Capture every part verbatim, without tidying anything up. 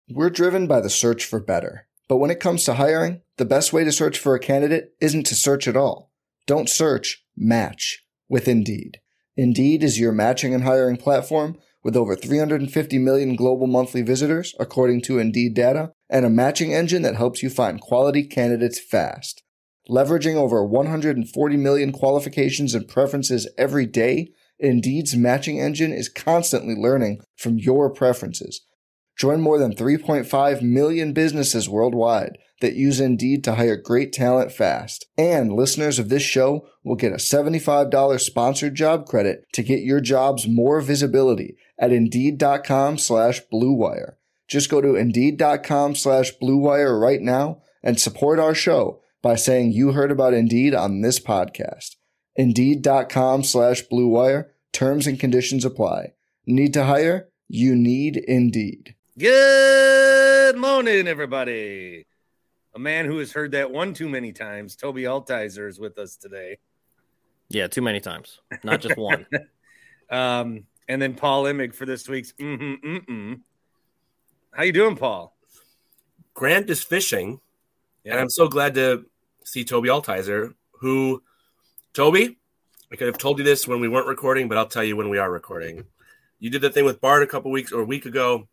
We're driven by the search for better. But when it comes to hiring, the best way to search for a candidate isn't to search at all. Don't search, match with Indeed. Indeed is your matching and hiring platform with over three hundred fifty million global monthly visitors, according to Indeed data, and a matching engine that helps you find quality candidates fast. Leveraging over one hundred forty million qualifications and preferences every day, Indeed's matching engine is constantly learning from your preferences. Join more than three point five million businesses worldwide that use Indeed to hire great talent fast. And listeners of this show will get a seventy-five dollars sponsored job credit to get your jobs more visibility at Indeed.com slash Blue Wire. Just go to Indeed.com slash Blue Wire right now and support our show by saying you heard about Indeed on this podcast. Indeed.com slash Blue Wire. Terms and conditions apply. Need to hire? You need Indeed. Good morning, everybody. A man who has heard that one too many times, Toby Altizer, is with us today. Yeah, too many times, not just one. um, and then Paul Imig for this week's mm-hmm, mm-mm. How you doing, Paul? Grant is fishing, yeah. And I'm so glad to see Toby Altizer, who, Toby, I could have told you this when we weren't recording, but I'll tell you when we are recording. You did the thing with Bart a couple weeks or a week ago.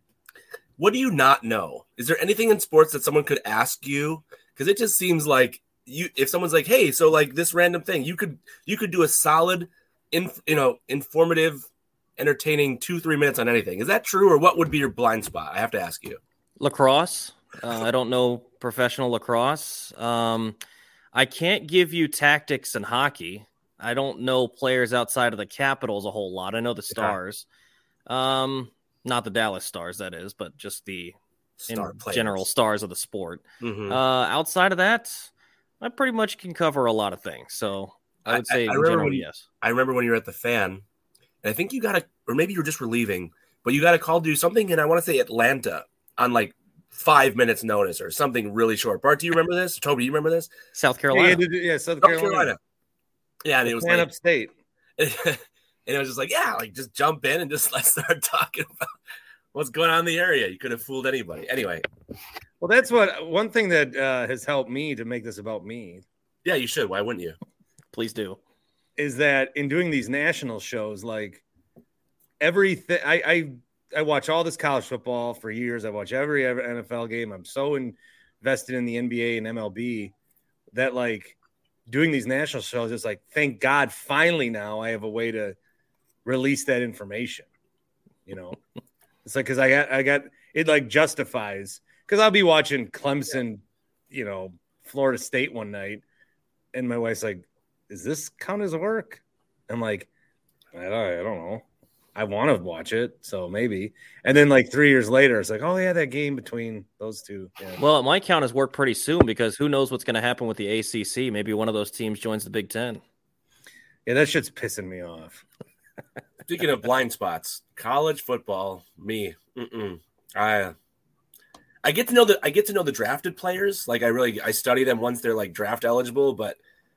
What do you not know? Is there anything in sports that someone could ask you? Because it just seems like you, if someone's like, "Hey, so like this random thing," you could you could do a solid, in, you know, informative, entertaining two three minutes on anything. Is that true, or what would be your blind spot? I have to ask you. Lacrosse. Uh, I don't know professional lacrosse. Um, I can't give you tactics in hockey. I don't know players outside of the Capitals a whole lot. I know the Stars. Um, not the Dallas Stars, that is, but just the Star general stars of the sport. Mm-hmm. Uh, outside of that, I pretty much can cover a lot of things. So I would say I, I in general, when, yes. I remember when you were at the Fan, and I think you got a, or maybe you were just relieving, but you got a call to do something in, I want to say Atlanta, on like five minutes notice or something really short. Bart, do you remember this? Toby, do you remember this? South Carolina. Yeah, yeah, yeah South, South Carolina. Carolina. Yeah, and it was Man like upstate. And it was just like, yeah, like just jump in and just let's start talking about what's going on in the area. You could have fooled anybody. Anyway. Well, that's what one thing that uh, has helped me to make this about me. Yeah, you should. Why wouldn't you? Please do. Is that in doing these national shows, like everything, I, I, I watch all this college football for years. I watch every, every N F L game. I'm so invested in the N B A and M L B that like, doing these national shows, it's like, thank God, finally now I have a way to release that information. You know, it's like, cause I got, I got, it like justifies, cause I'll be watching Clemson, you know, Florida State one night. And my wife's like, does this count as work? I'm like, I don't, I don't know. I want to watch it, so maybe. And then like three years later, it's like, oh yeah, that game between those two. Yeah. Well, it might count as work pretty soon because who knows what's going to happen with the A C C? Maybe one of those teams joins the Big Ten. Yeah, that shit's pissing me off. Speaking of blind spots, college football, me, mm-mm. I, I get to know the I get to know the drafted players. Like I really I study them once they're like draft eligible, but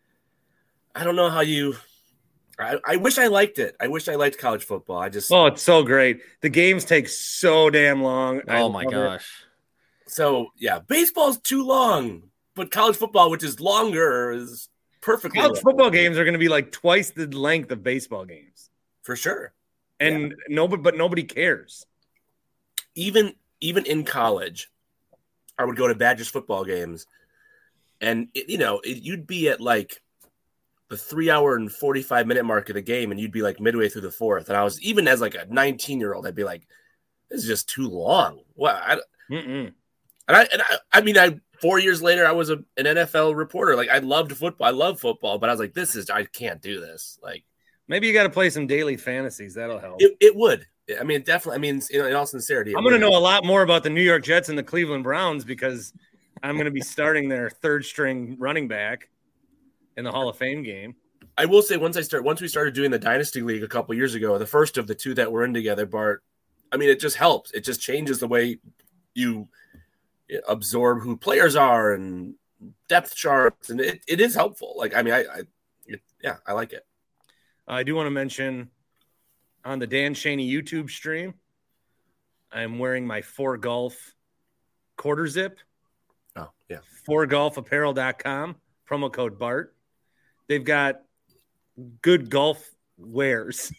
I don't know how you. I, I wish I liked it. I wish I liked college football. I just oh, it's so great. The games take so damn long. Oh my gosh. It. So yeah, baseball's too long, but college football, which is longer, is perfectly. College long. football games are going to be like twice the length of baseball games for sure, and yeah. nobody, but nobody cares. Even even in college, I would go to Badgers football games, and it, you know it, you'd be at like the three hour and forty-five minute mark of the game, and you'd be like midway through the fourth. And I was, even as like a nineteen year old, I'd be like, this is just too long. Well, I, and I, and I, I mean, I, four years later, I was a, an N F L reporter. Like I loved football. I love football, but I was like, this is, I can't do this. Like maybe you got to play some daily fantasies. That'll help. It, it would. I mean, definitely. I mean, in, in all sincerity, I'm going to know a lot more about the New York Jets and the Cleveland Browns because I'm going to be starting their third string running back in the Hall of Fame game. I will say once I start, once we started doing the Dynasty League a couple years ago, the first of the two that we're in together, Bart, I mean, it just helps. It just changes the way you absorb who players are and depth charts. And it, it is helpful. Like, I mean, I, I it, yeah, I like it. I do want to mention on the Dan Shaney YouTube stream, I'm wearing my four golf quarter zip. Oh, yeah. four golf apparel dot com, promo code Bart. They've got good golf wares.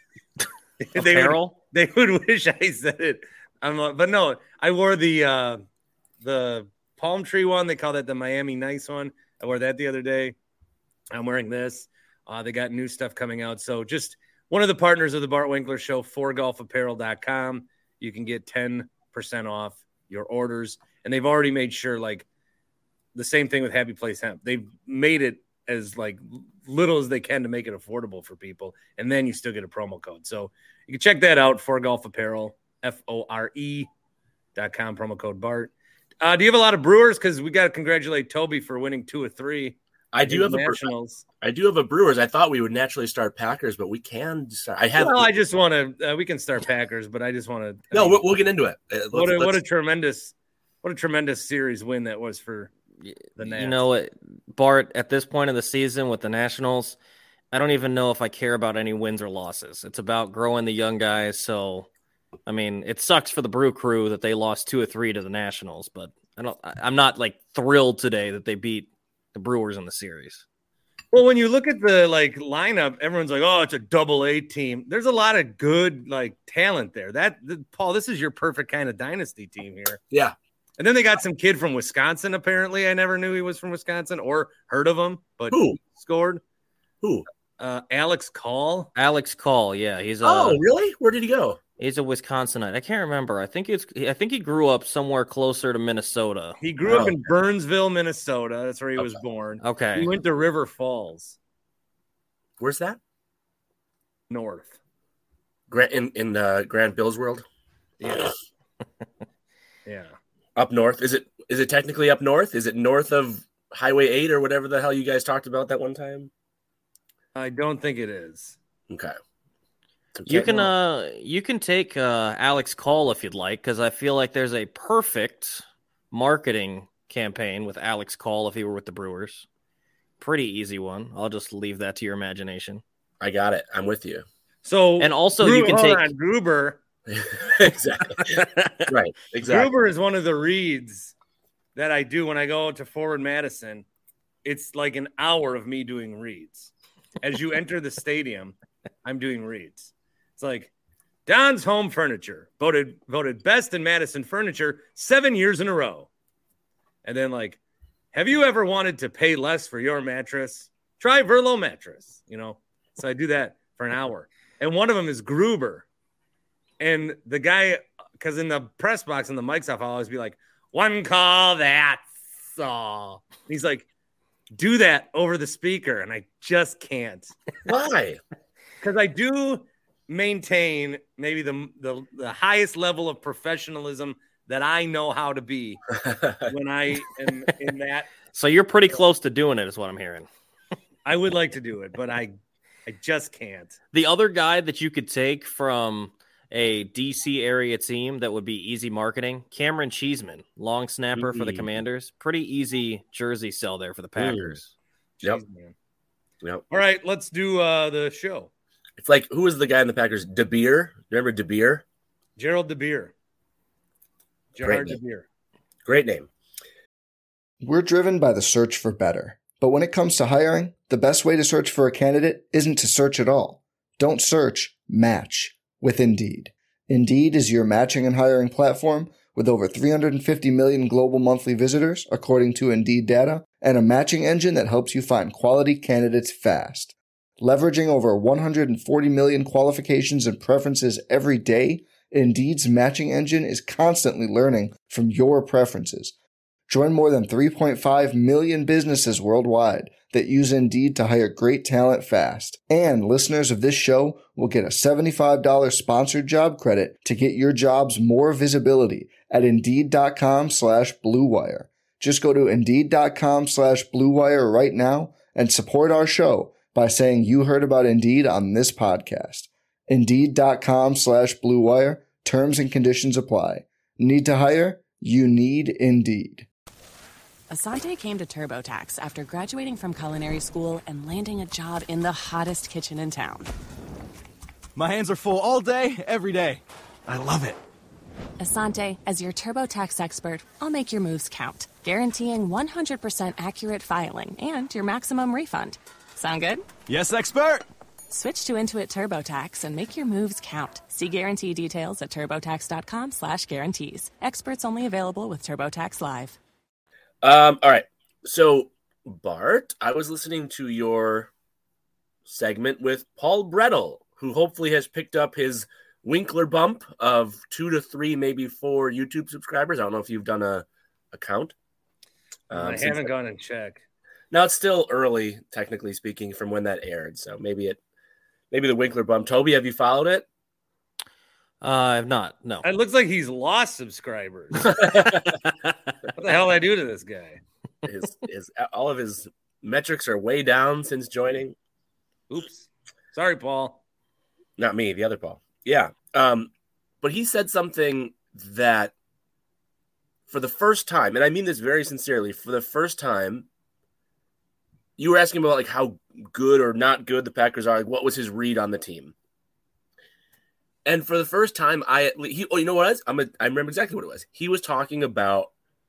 Apparel? They would, they would wish I said it. I'm like, but no, I wore the uh, the palm tree one. They call that the Miami Nice one. I wore that the other day. I'm wearing this. Uh, they got new stuff coming out. So just one of the partners of the Bart Winkler Show, four golf apparel dot com. You can get ten percent off your orders. And they've already made sure, like, the same thing with Happy Place Hemp. They've made it as, like, little as they can to make it affordable for people. And then you still get a promo code. So you can check that out, four golf apparel, F O R E dot com, promo code Bart. Uh, do you have a lot of Brewers? Because we got to congratulate Toby for winning two or three. I do have Nationals. a I do have a Brewers. I thought we would naturally start Packers, but we can start. I have. Well, I just want to. Uh, we can start Packers, but I just want to. No, we'll, we'll get into it. Uh, what a, what a tremendous, what a tremendous series win that was for the Nats. You know what, Bart? At this point of the season with the Nationals, I don't even know if I care about any wins or losses. It's about growing the young guys. So, I mean, it sucks for the Brew Crew that they lost two or three to the Nationals, but I don't. I'm not like thrilled today that they beat the Brewers in the series. Well, when you look at the like lineup, everyone's like, "Oh, it's a double A team." There's a lot of good like talent there. That the, Paul, this is your perfect kind of dynasty team here. Yeah. And then they got some kid from Wisconsin. Apparently, I never knew he was from Wisconsin or heard of him, but who he scored? Who? Uh, Alex Call. Alex Call. Yeah, he's a, oh really? Where did he go? He's a Wisconsinite. I can't remember. I think it's. I think he grew up somewhere closer to Minnesota. He grew oh. up in Burnsville, Minnesota. That's where he okay. was born. Okay. He went to River Falls. Where's that? North. Grant in in uh, Grand Bill's world. Yeah. Yeah. Up north. Is it? Is it technically up north? Is it north of Highway eight or whatever the hell you guys talked about that one time? I don't think it is. Okay. You can uh you can take uh, Alex Call if you'd like, because I feel like there's a perfect marketing campaign with Alex Call if he were with the Brewers. Pretty easy one. I'll just leave that to your imagination. I got it. I'm with you. So and also Gru- you can hold take on, Gruber. Exactly. Right. Exactly. Gruber is one of the reads that I do when I go to Forward Madison. It's like an hour of me doing reads. As you enter the stadium, I'm doing reads. It's like Don's Home Furniture voted voted best in Madison furniture seven years in a row. And then like, have you ever wanted to pay less for your mattress? Try Verlo mattress, you know? So I do that for an hour. And one of them is Gruber. And the guy, because in the press box and the mic's off, I'll always be like, one call, that's all. He's like, do that over the speaker. And I just can't. Why? Because I do maintain maybe the, the the highest level of professionalism that I know how to be when I am in that. So you're pretty close to doing it is what I'm hearing. I would like to do it, but I I just can't. The other guy that you could take from a D C area team that would be easy marketing, Cameron Cheeseman, long snapper mm-hmm. for the Commanders. Pretty easy jersey sell there for the Packers. Mm. Yep. Jeez, Yep. All right, let's do uh, the show. It's like, who was the guy in the Packers? DeBeer? Remember DeBeer? Gerald DeBeer. Gerard DeBeer. Great name. We're driven by the search for better. But when it comes to hiring, the best way to search for a candidate isn't to search at all. Don't search, match with Indeed. Indeed is your matching and hiring platform with over three hundred fifty million global monthly visitors, according to Indeed data, and a matching engine that helps you find quality candidates fast. Leveraging over one hundred forty million qualifications and preferences every day, Indeed's matching engine is constantly learning from your preferences. Join more than three point five million businesses worldwide that use Indeed to hire great talent fast. And listeners of this show will get a seventy-five dollars sponsored job credit to get your jobs more visibility at Indeed.com slash Blue Wire. Just go to Indeed.com slash Blue Wire right now and support our show by saying you heard about Indeed on this podcast. Indeed.com slash Blue Wire. Terms and conditions apply. Need to hire? You need Indeed. Asante came to TurboTax after graduating from culinary school and landing a job in the hottest kitchen in town. My hands are full all day, every day. I love it. Asante, as your TurboTax expert, I'll make your moves count, guaranteeing one hundred percent accurate filing and your maximum refund. Sound good? Yes, expert! Switch to Intuit TurboTax and make your moves count. See guarantee details at turbotax.com slash guarantees. Experts only available with TurboTax Live. Um, all right. So, Bart, I was listening to your segment with Paul Brettel, who hopefully has picked up his Winkler bump of two to three, maybe four YouTube subscribers. I don't know if you've done a, a count. Um, I haven't gone and checked. Now it's still early, technically speaking, from when that aired. So maybe it, maybe the Winkler bump. Toby, have you followed it? Uh, I have not. No. It looks like he's lost subscribers. What the hell did I do to this guy? His, his, all of his metrics are way down since joining. Oops. Sorry, Paul. Not me, the other Paul. Yeah. Um, but he said something that for the first time, and I mean this very sincerely, for the first time, you were asking about like how good or not good the Packers are. Like, what was his read on the team? And for the first time, I he oh you know what it was? I'm a, I remember exactly what it was. He was talking about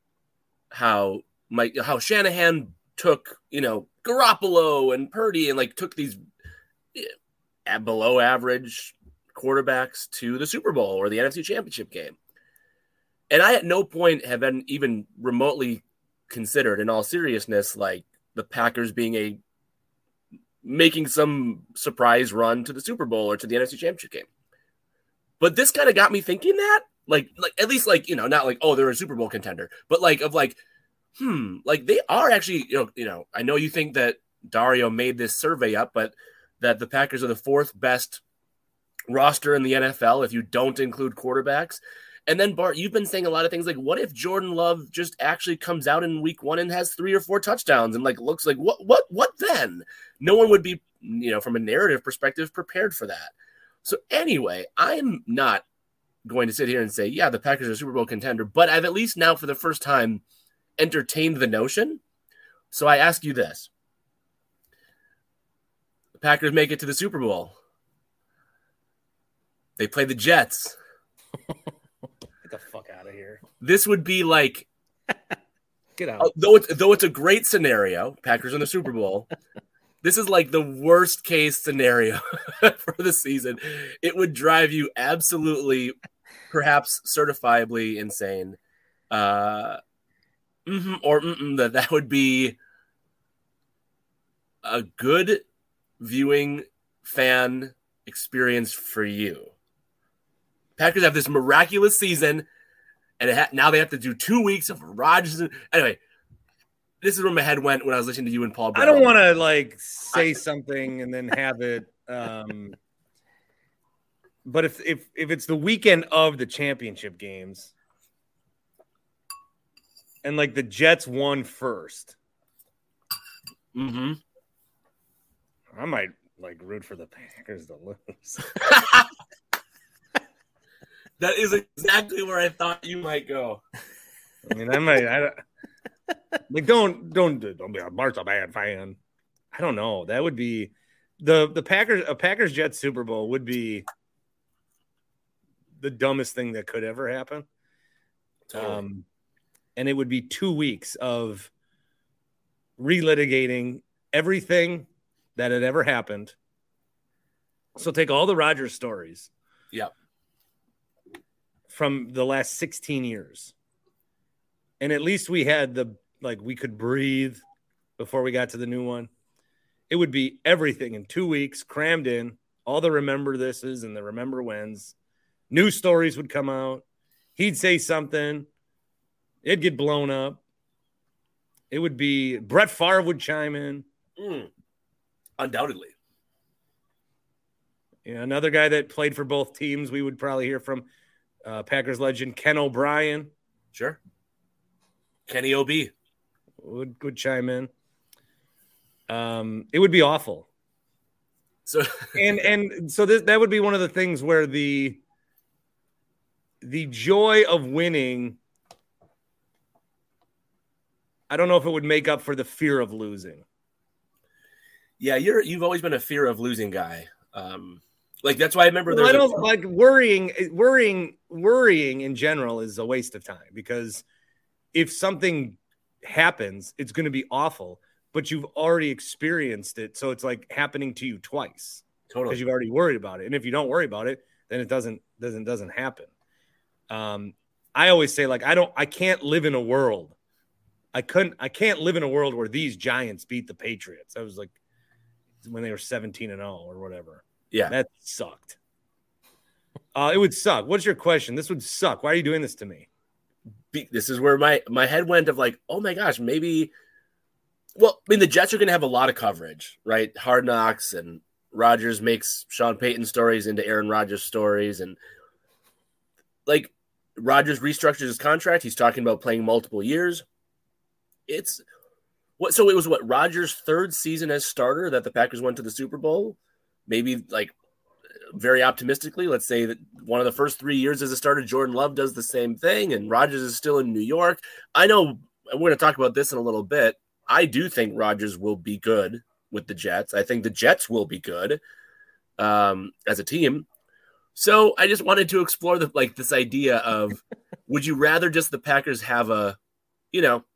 how Mike how Shanahan took you know Garoppolo and Purdy and like took these yeah, below average quarterbacks to the Super Bowl or the N F C Championship game. And I at no point have been even remotely considered, in all seriousness, like the Packers being a making some surprise run to the Super Bowl or to the N F C Championship game. But this kind of got me thinking that, like, like at least like, you know, not like, oh, they're a Super Bowl contender, but like of like, hmm, like they are actually, you know, you know, I know you think that Dario made this survey up, but that the Packers are the fourth best roster in the N F L if you don't include quarterbacks. And then, Bart, you've been saying a lot of things like, what if Jordan Love just actually comes out in week one and has three or four touchdowns and like looks like what, what, what then? No one would be, you know, from a narrative perspective, prepared for that. So anyway, I'm not going to sit here and say, yeah, the Packers are a Super Bowl contender, but I've at least now for the first time entertained the notion. So I ask you this. The Packers make it to the Super Bowl. They play the Jets. Get the fuck out of here. This would be like, get out. Uh, though it's though it's a great scenario, Packers in the Super Bowl. This is like the worst case scenario for the season. It would drive you absolutely, perhaps certifiably insane. Uh, mm-hmm, or mm-mm, that that would be a good viewing fan experience for you. Packers have this miraculous season, and it ha- now they have to do two weeks of Rodgers. And- anyway, this is where my head went when I was listening to you and Paul. I don't want to like say something and then have it. Um, but if if if it's the weekend of the championship games, and like the Jets won first, mm-hmm. I might like root for the Packers to lose. That is exactly where I thought you might go. I mean, I might. I don't, like, don't don't don't be a Bart's a bad fan. I don't know. That would be the the Packers a Packers Jets Super Bowl would be the dumbest thing that could ever happen. Totally. Um, and it would be two weeks of relitigating everything that had ever happened. So take all the Rodgers stories. Yep. From the last sixteen years. And at least we had the, like, we could breathe before we got to the new one. It would be everything in two weeks, crammed in, all the remember thises and the remember whens. New stories would come out. He'd say something. It'd get blown up. It would be, Brett Favre would chime in. Mm. Undoubtedly. Yeah, another guy that played for both teams we would probably hear from. Uh, Packers legend Ken O'Brien. Sure. Kenny O B. Would, would chime in. Um, it would be awful. So and and so this, that would be one of the things where the the joy of winning, I don't know if it would make up for the fear of losing. Yeah, you're you've always been a fear of losing guy. Um, Like, that's why I remember well, there's I don't a- like worrying, worrying, worrying in general is a waste of time, because if something happens, it's going to be awful, but you've already experienced it. So it's like happening to you twice totally because you've already worried about it. And if you don't worry about it, then it doesn't, doesn't, doesn't happen. Um, I always say, like, I don't, I can't live in a world. I couldn't, I can't live in a world where these Giants beat the Patriots. I was like, when they were seventeen and oh or whatever. Yeah. That sucked. Uh, it would suck. What's your question? This would suck. Why are you doing this to me? Be- This is where my, my head went of like, oh my gosh, maybe. Well, I mean, the Jets are going to have a lot of coverage, right? Hard Knocks, and Rodgers makes Sean Payton stories into Aaron Rodgers stories. And like, Rodgers restructured his contract. He's talking about playing multiple years. It's what, so it was what, Rodgers' third season as starter that the Packers went to the Super Bowl. Maybe, like, very optimistically, let's say that one of the first three years as a starter, Jordan Love does the same thing, and Rodgers is still in New York. I know we're going to talk about this in a little bit. I do think Rodgers will be good with the Jets. I think the Jets will be good um, as a team. So I just wanted to explore the like this idea of, would you rather just the Packers have a, you know,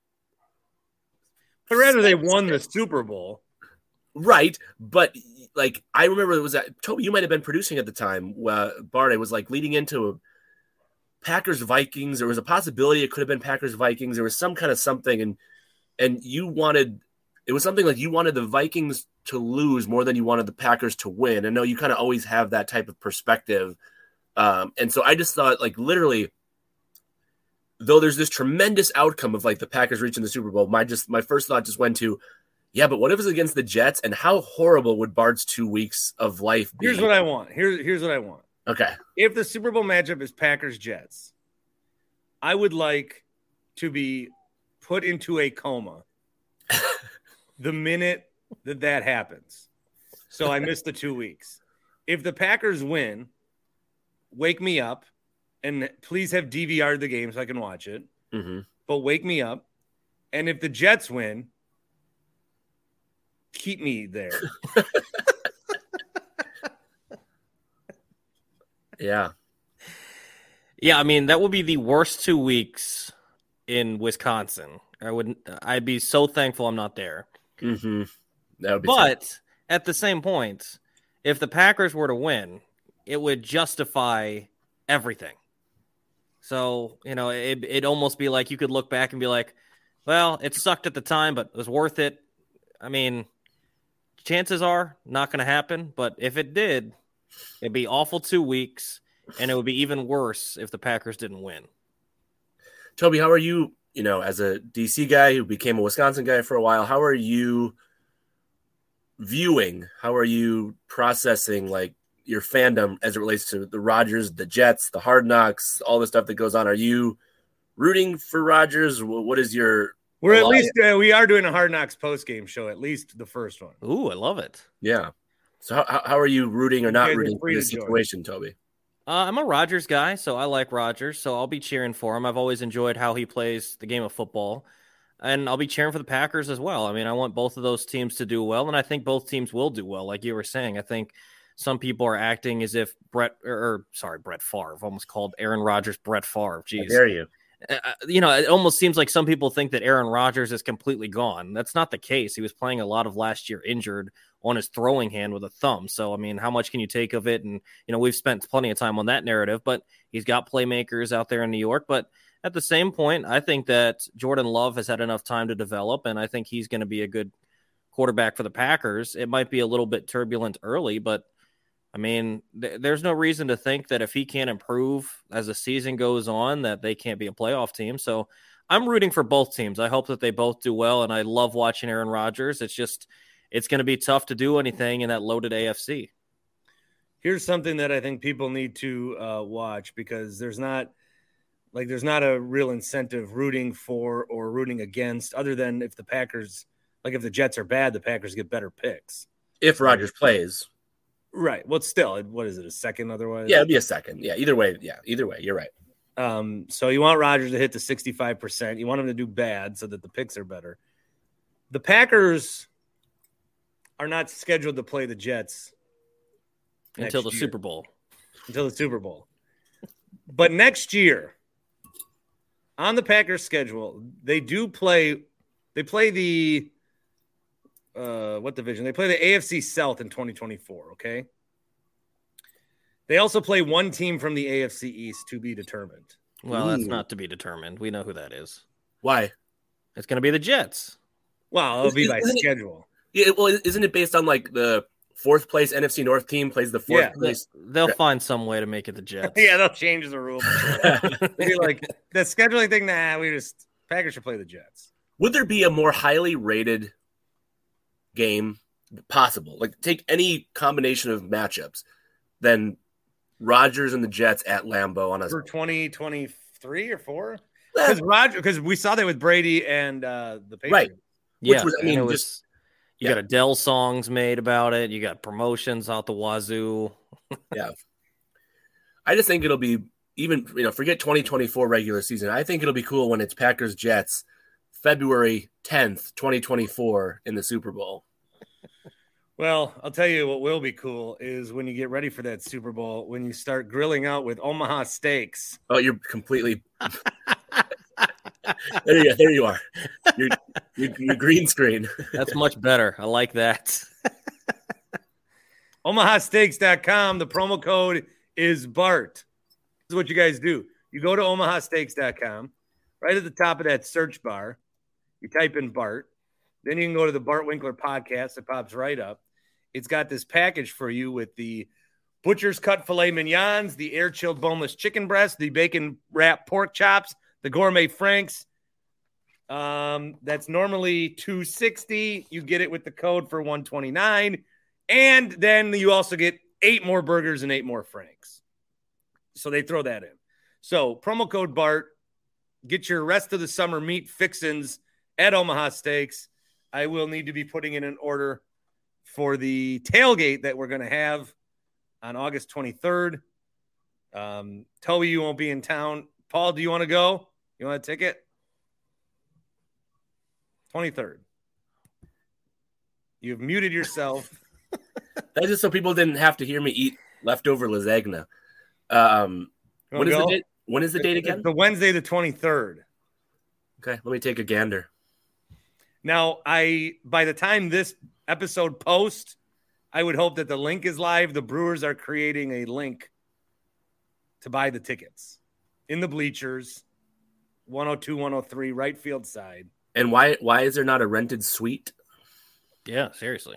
I'd rather they won the Super Bowl. right, but like, I remember it was that Toby, you might have been producing at the time. Uh, Bart, it was like leading into a Packers Vikings. There was a possibility it could have been Packers Vikings. There was some kind of something, and and you wanted it was something like you wanted the Vikings to lose more than you wanted the Packers to win. I know you kind of always have that type of perspective, um, and so I just thought, like, literally, though there's this tremendous outcome of like the Packers reaching the Super Bowl, my just my first thought just went to, yeah, but what if it's against the Jets, and how horrible would Bart's two weeks of life be? Here's what I want. Here's here's what I want. Okay. If the Super Bowl matchup is Packers-Jets, I would like to be put into a coma the minute that that happens. So I missed the two weeks. If the Packers win, wake me up, and please have D V R'd the game so I can watch it. Mm-hmm. But wake me up. And if the Jets win, keep me there. Yeah. Yeah, I mean, that would be the worst two weeks in Wisconsin. I wouldn't I'd be so thankful I'm not there. Mm-hmm. That would be But sad. at the same point, if the Packers were to win, it would justify everything. So, you know, it, it'd almost be like you could look back and be like, well, it sucked at the time, but it was worth it. I mean, chances are not going to happen, but if it did, it'd be awful two weeks, and it would be even worse if the Packers didn't win. Toby, how are you, you know, as a D C guy who became a Wisconsin guy for a while, how are you viewing, how are you processing, like, your fandom as it relates to the Rodgers, the Jets, the Hard Knocks, all the stuff that goes on? Are you rooting for Rodgers? What is your... We're at least, uh, we are doing a Hard Knocks post-game show, at least the first one. Ooh, I love it. Yeah. So how, how are you rooting or not guys are rooting for free this to join. situation, Toby? Uh, I'm a Rodgers guy, so I like Rodgers, so I'll be cheering for him. I've always enjoyed how he plays the game of football, and I'll be cheering for the Packers as well. I mean, I want both of those teams to do well, and I think both teams will do well. Like you were saying, I think some people are acting as if Brett, or, or sorry, Brett Favre, almost called Aaron Rodgers Brett Favre. Jeez. How dare you? Uh, you know, it almost seems like some people think that Aaron Rodgers is completely gone. That's not the case. He was playing a lot of last year injured on his throwing hand with a thumb. So, I mean, how much can you take of it? And, you know, we've spent plenty of time on that narrative, but he's got playmakers out there in New York. But at the same point, I think that Jordan Love has had enough time to develop, and I think he's going to be a good quarterback for the Packers. It might be a little bit turbulent early, but I mean, th- there's no reason to think that if he can't improve as the season goes on, that they can't be a playoff team. So I'm rooting for both teams. I hope that they both do well, and I love watching Aaron Rodgers. It's just, it's going to be tough to do anything in that loaded A F C. Here's something that I think people need to uh, watch, because there's not like there's not a real incentive rooting for or rooting against, other than if the Packers, like if the Jets are bad, the Packers get better picks. If Rodgers plays. Right. Well, still, what is it, a second otherwise? Yeah, it'd be a second. Yeah, either way. Yeah, either way. You're right. Um, so you want Rodgers to hit the sixty-five percent. You want him to do bad so that the picks are better. The Packers are not scheduled to play the Jets until the year. Super Bowl. Until the Super Bowl. But next year, on the Packers schedule, they do play. They play the uh, what division? They play the A F C South in twenty twenty-four. Okay. They also play one team from the A F C East to be determined. Well, Ooh. that's not to be determined. We know who that is. Why? It's going to be the Jets. Well, it'll be by Isn't it- schedule. Yeah, well, isn't it based on like the fourth place N F C North team plays the fourth Yeah. place? They'll find some way to make it the Jets. Yeah, they'll change the rule. Maybe like the scheduling thing. Nah, we just Packers should play the Jets. Would there be a more highly rated game possible? Like take any combination of matchups than Rodgers and the Jets at Lambeau on a For twenty twenty-three or four? Because Roger, because we saw that with Brady and uh, the Patriots. Right. Yeah, Which was, I and mean, it was, just- you yeah. got Adele songs made about it. You got promotions out the wazoo. Yeah. I just think it'll be even, you know, forget twenty twenty-four regular season. I think it'll be cool when it's Packers Jets February tenth, twenty twenty-four in the Super Bowl. Well, I'll tell you what will be cool is when you get ready for that Super Bowl, when you start grilling out with Omaha steaks. Oh, you're completely. there you go. There you are. Your, your, your green screen. That's much better. I like that. Omaha Steaks dot com. The promo code is Bart. This is what you guys do. You go to Omaha Steaks dot com. Right at the top of that search bar, you type in Bart. Then you can go to the Bart Winkler podcast. It pops right up. It's got this package for you with the butcher's cut filet mignons, the air-chilled boneless chicken breast, the bacon wrap pork chops, the gourmet franks. Um, that's normally two hundred sixty dollars. You get it with the code for one hundred twenty-nine dollars. And then you also get eight more burgers and eight more franks. So they throw that in. So promo code Bart. Get your rest of the summer meat fixins at Omaha Steaks. I will need to be putting in an order for the tailgate that we're going to have on August twenty-third. Um, Toby, you won't be in town. Paul, do you want to go? You want a ticket? twenty-third. You've muted yourself. That's just so people didn't have to hear me eat leftover lasagna. Um, You when wanna is the go? date? When is the date again? It's the Wednesday, the twenty-third. Okay, let me take a gander. Now, I by the time this episode posts, I would hope that the link is live. The Brewers are creating a link to buy the tickets in the bleachers, one oh two, one oh three, right field side. And why why is there not a rented suite? Yeah, seriously.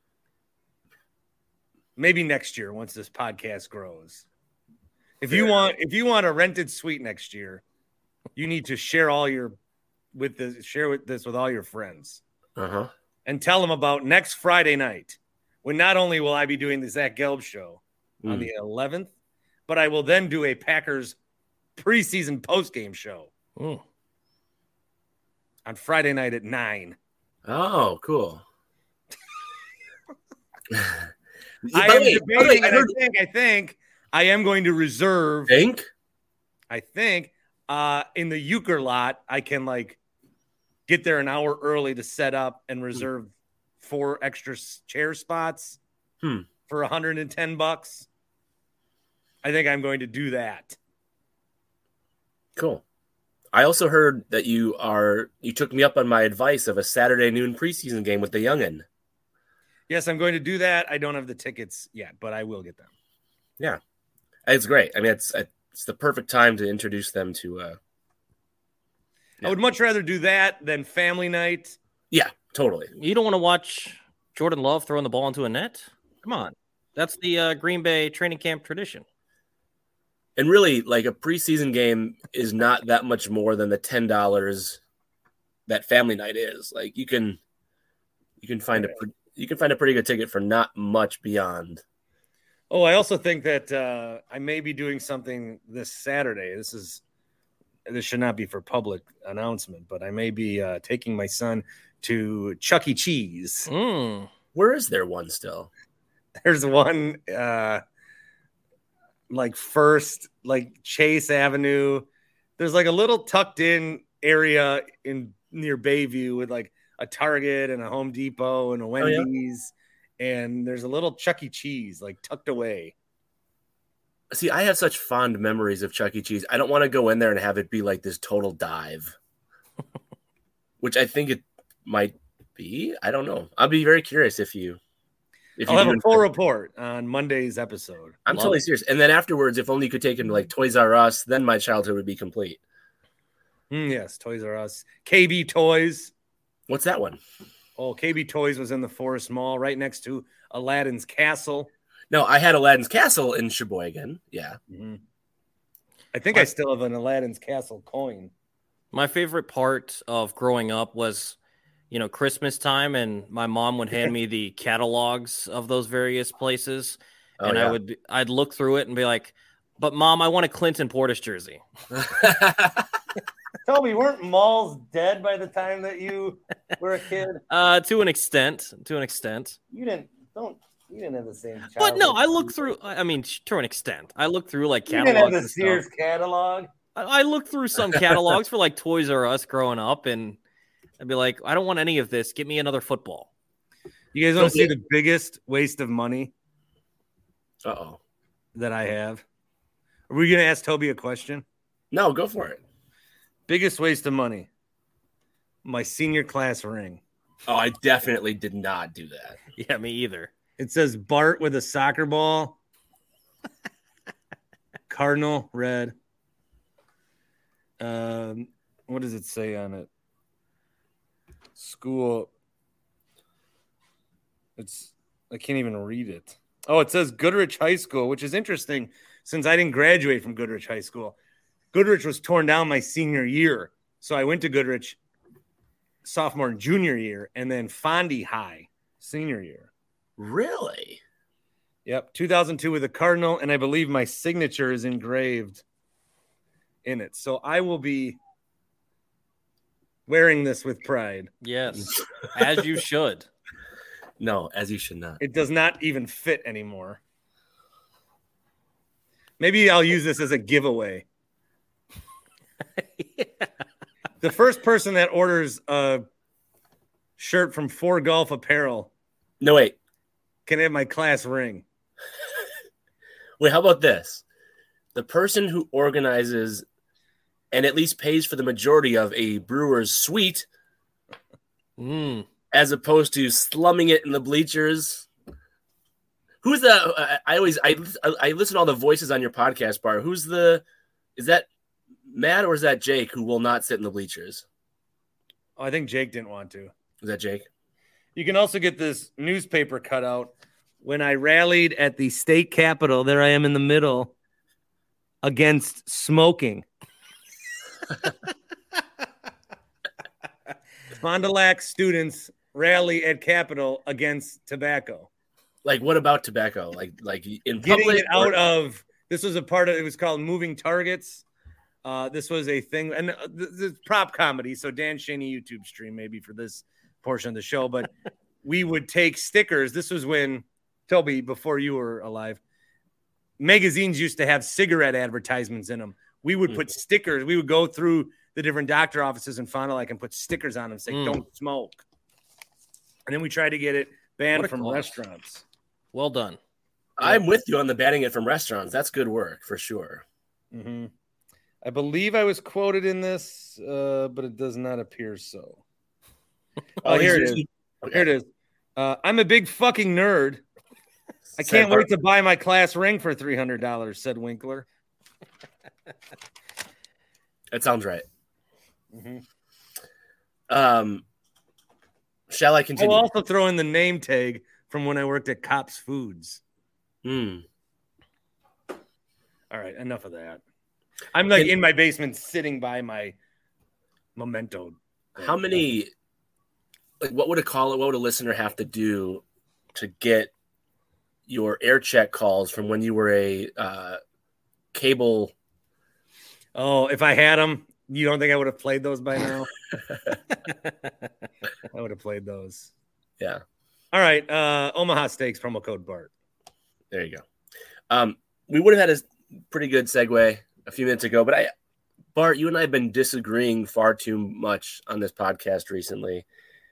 Maybe next year once this podcast grows. If you want, if you want a rented suite next year, you need to share all your with the share with this with all your friends Uh-huh. and tell them about next Friday night, when not only will I be doing the Zach Gelb show on Mm. the eleventh, but I will then do a Packers preseason postgame show Mm. on Friday night at nine. Oh, cool. I By am the way- by the way, debating, I and I heard- think, I think I am going to reserve. Think? I think uh, in the Euchre lot, I can like get there an hour early to set up and reserve four extra s- chair spots Hmm. for one hundred ten bucks. I think I'm going to do that. Cool. I also heard that you are you took me up on my advice of a Saturday noon preseason game with the youngin. Yes, I'm going to do that. I don't have the tickets yet, but I will get them. Yeah, it's great. I mean, it's it's the perfect time to introduce them to. Uh, I would much rather do that than family night. yeah, totally. You don't want to watch Jordan Love throwing the ball into a net? Come on. That's the uh, Green Bay training camp tradition. And really, like a preseason game is not that much more than the ten dollars that family night is. Like you can, you can find a pre- you can find a pretty good ticket for not much beyond. Oh, I also think that uh, I may be doing something this Saturday. This is this should not be for public announcement, but I may be uh, taking my son to Chuck E. Cheese. Mm. Where is there one still? There's one uh, like first, like Chase Avenue. There's like a little tucked in area in near Bayview with like a Target and a Home Depot and a Wendy's. Oh, and there's a little Chuck E. Cheese like tucked away. See, I have such fond memories of Chuck E. Cheese. I don't want to go in there and have it be like this total dive, which I think it might be. I don't know. I'll be very curious if you. If I'll you have do a full report on Monday's episode. I'm Love totally it. serious. And then afterwards, if only you could take him to like Toys R Us, then my childhood would be complete. Mm, yes, Toys R Us. K B Toys. What's that one? Oh, K B Toys was in the Forest Mall right next to Aladdin's Castle. No, I had Aladdin's Castle in Sheboygan. Yeah. Mm-hmm. I think I still have an Aladdin's Castle coin. My favorite part of growing up was, you know, Christmas time, and my mom would hand me the catalogs of those various places, Oh, and yeah. I would I'd look through it and be like, "But Mom, I want a Clinton Portis jersey." Toby, weren't malls dead by the time that you were a kid? Uh, to an extent, to an extent. You didn't don't you didn't have the same childhood. But no, I look through. I I mean, to an extent, I look through like You didn't have catalogs. the and Sears stuff. catalog. I, I looked through some catalogs for like Toys R Us growing up, and I'd be like, I don't want any of this. Get me another football. You guys want to see the biggest waste of money Uh-oh. that I have? Are we gonna ask Toby a question? No, go for it. Biggest waste of money. My senior class ring. Oh, I definitely did not do that. Yeah, me either. It says Bart with a soccer ball. Cardinal red. Um, what does it say on it? School. It's I can't even read it. Oh, it says Goodrich High School, which is interesting since I didn't graduate from Goodrich High School. Goodrich was torn down my senior year. So I went to Goodrich sophomore and junior year, and then Fondy High senior year. Really? Yep, two thousand two with a Cardinal, and I believe my signature is engraved in it. So I will be wearing this with pride. Yes, as you should. No, as you should not. It does not even fit anymore. Maybe I'll use this as a giveaway. Yeah. The first person that orders a shirt from Four Golf Apparel No, wait. can have my class ring. Wait, how about this? The person who organizes and at least pays for the majority of a brewer's suite, Mm. as opposed to slumming it in the bleachers. Who's the? I, I always I I listen to all the voices on your podcast, Bar. Who's the? Is that Matt or is that Jake who will not sit in the bleachers? Oh, I think Jake didn't want to. Is that Jake? You can also get this newspaper cutout. When I rallied at the state capitol, there I am in the middle against smoking. Fond du Lac students rally at Capitol against tobacco. Like, what about tobacco? Like, like in Getting public it out or- of this was a part of it was called Moving Targets. Uh, this was a thing, and uh, the, the prop comedy. So Dan Shaney YouTube stream maybe for this portion of the show, but we would take stickers. This was when Toby, before you were alive, magazines used to have cigarette advertisements in them. We would put stickers. We would go through the different doctor offices in Fond du Lac and put stickers on them, say Mm. "Don't smoke," and then we tried to get it banned What a from cost. restaurants. Well done. I'm with you on the banning it from restaurants. That's good work for sure. Mm-hmm. I believe I was quoted in this, uh, but it does not appear so. Oh, here it is. Okay. Here it is. Uh, I'm a big fucking nerd. I Said can't Bart. wait to buy my class ring for three hundred dollars, said Winkler. That sounds right. Mm-hmm. Um, shall I I continue? will also throw in the name tag from when I worked at Cops Foods. Hmm. All right, enough of that. I'm like Can- in my basement sitting by my memento. How many? Like, what would a caller, what would a listener have to do to get your air check calls from when you were a uh, cable? Oh, if I had them, you don't think I would have played those by now? I would have played those. Yeah, All right, uh, Omaha Steaks promo code Bart. there you go. Um, we would have had a pretty good segue a few minutes ago, but I, Bart, you and I have been disagreeing far too much on this podcast recently.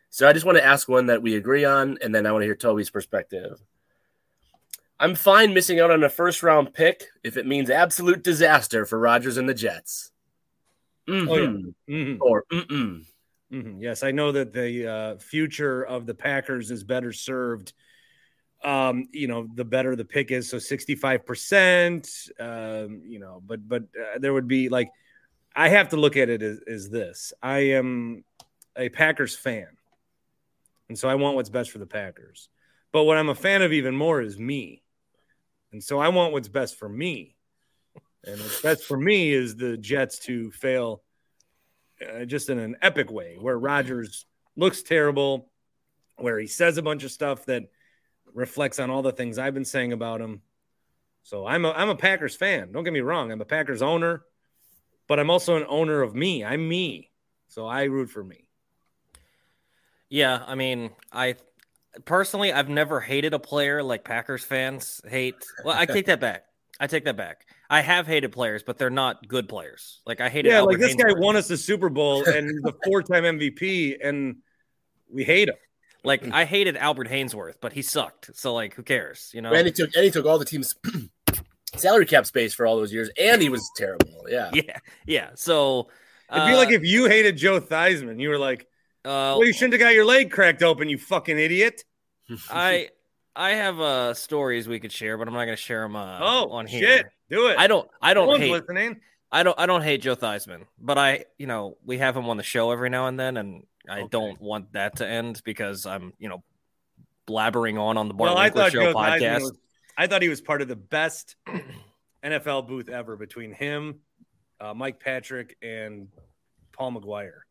So I just want to ask one that we agree on, and then I want to hear Toby's perspective. I'm fine missing out on a first-round pick if it means absolute disaster for Rodgers and the Jets. Mm-hmm. Oh, yeah. Mm-hmm. Or mm-mm. Mm-hmm. Yes, I know that the uh, future of the Packers is better served. Um, you know, the better the pick is. So sixty-five percent, um, you know, but, but uh, there would be like, I have to look at it as, as this. I am a Packers fan. And so I want what's best for the Packers. But what I'm a fan of even more is me. And so I want what's best for me. And what's best for me is the Jets to fail uh, just in an epic way, where Rodgers looks terrible, where he says a bunch of stuff that reflects on all the things I've been saying about him. So I'm a, I'm a Packers fan. Don't get me wrong. I'm a Packers owner, but I'm also an owner of me. I'm me. So I root for me. Yeah, I mean, I personally, I've never hated a player like Packers fans hate. Well, I take that back. I take that back. I have hated players, but they're not good players. Like I hated. Yeah, Albert like this Hainsworth. guy won us the Super Bowl and he's a four-time M V P, and we hate him. Like I hated Albert Hainsworth, but he sucked. So like, who cares? You know. And he took and he took all the team's salary cap space for all those years, and he was terrible. Yeah, Yeah, yeah. So It'd be uh, like if you hated Joe Theismann, you were like, uh, well, you shouldn't have got your leg cracked open, you fucking idiot. I I have uh stories we could share, but I'm not going to share them uh, Oh, on here. shit. Do it. I don't. I No don't one's hate. listening. I don't. I don't hate Joe Theismann, but I, you know, we have him on the show every now and then, and I Okay. don't want that to end because I'm, you know, blabbering on on the Bart Well, I Winkler thought Show Joe Theismann podcast. was, I thought he was part of the best N F L booth ever between him, uh, Mike Patrick, and Paul McGuire.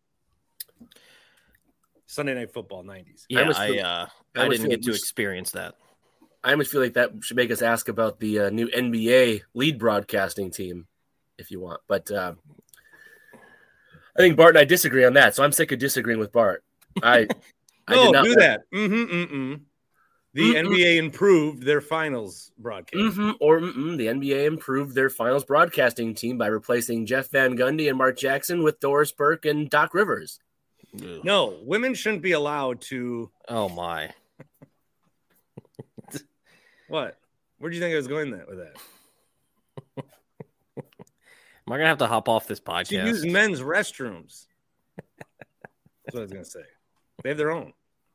Sunday Night Football nineties. Yeah, almost I, feel- uh, I I almost didn't feel get to we- experience that. I almost feel like that should make us ask about the uh, new N B A lead broadcasting team, if you want. But uh, I think Bart and I disagree on that, so I'm sick of disagreeing with Bart. I, I No, did not do want- that. Mm-hmm, mm-mm. The Mm-mm. N B A improved their finals broadcast. Mm-hmm, or mm-mm, the N B A improved their finals broadcasting team by replacing Jeff Van Gundy and Mark Jackson with Doris Burke and Doc Rivers. No, women shouldn't be allowed to. Oh my! What? Where do you think I was going that with that? Am I gonna have to hop off this To podcast? use men's restrooms. That's what I was gonna say. They have their own.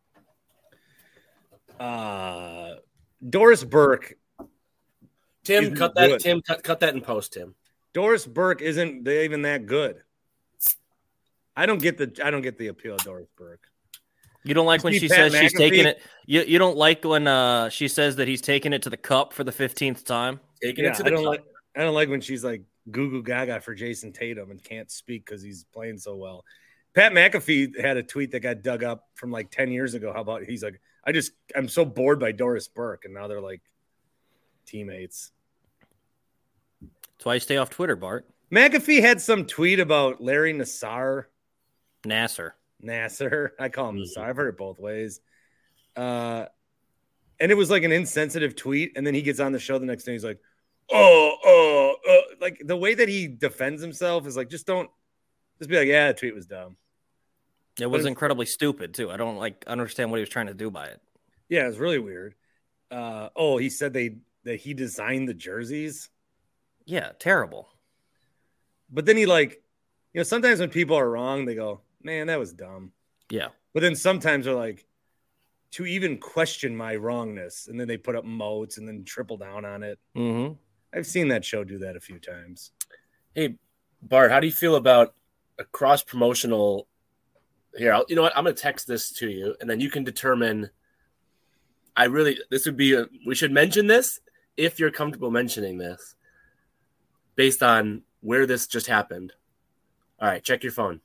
Uh, Doris Burke. Tim, Isn't cut that. good. Tim, cut, cut that in post. Tim. Doris Burke isn't even that good. I don't get the. I don't get the appeal of Doris Burke. You don't like when See she Pat says she's McAfee? taking it. You you don't like when uh she says that he's taking it to the cup for the fifteenth time. Taking Yeah, it to I the don't cup. like. I don't like when she's like goo goo gaga for Jason Tatum and can't speak because he's playing so well. Pat McAfee had a tweet that got dug up from like ten years ago. How about he's like, I just I'm so bored by Doris Burke, and now they're like teammates. That's why you stay off Twitter, Bart. McAfee had some tweet about Larry Nassar. Nasser. Nasser. I call him Mhm. Nassar. I've heard it both ways. Uh, and it was like an insensitive tweet. And then he gets on the show the next day. He's like, oh, oh, oh. Like the way that he defends himself is like, just don't, just be like, yeah, the tweet was dumb. It was it's- incredibly stupid too. I don't like understand what he was trying to do by it. Yeah, it was really weird. Uh, oh, he said they that he designed the jerseys. Yeah, terrible. But then he like, you know, sometimes when people are wrong, they go, man, that was dumb. Yeah. But then sometimes they're like, to even question my wrongness. And then they put up moats and then triple down on it. Mm-hmm. I've seen that show do that a few times. Hey, Bart, how do you feel about a cross promotional? Here, I'll, you know what? I'm going to text this to you, and then you can determine. I really, this would be a, we should mention this if you're comfortable mentioning this based on where this just happened. All right, check your phone.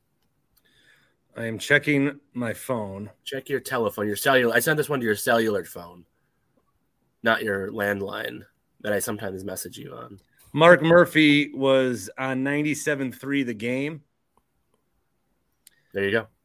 I am checking my phone. Check your telephone, your cellular. I sent this one to your cellular phone, not your landline that I sometimes message you on. Mark Murphy was on ninety-seven three The Game. There you go.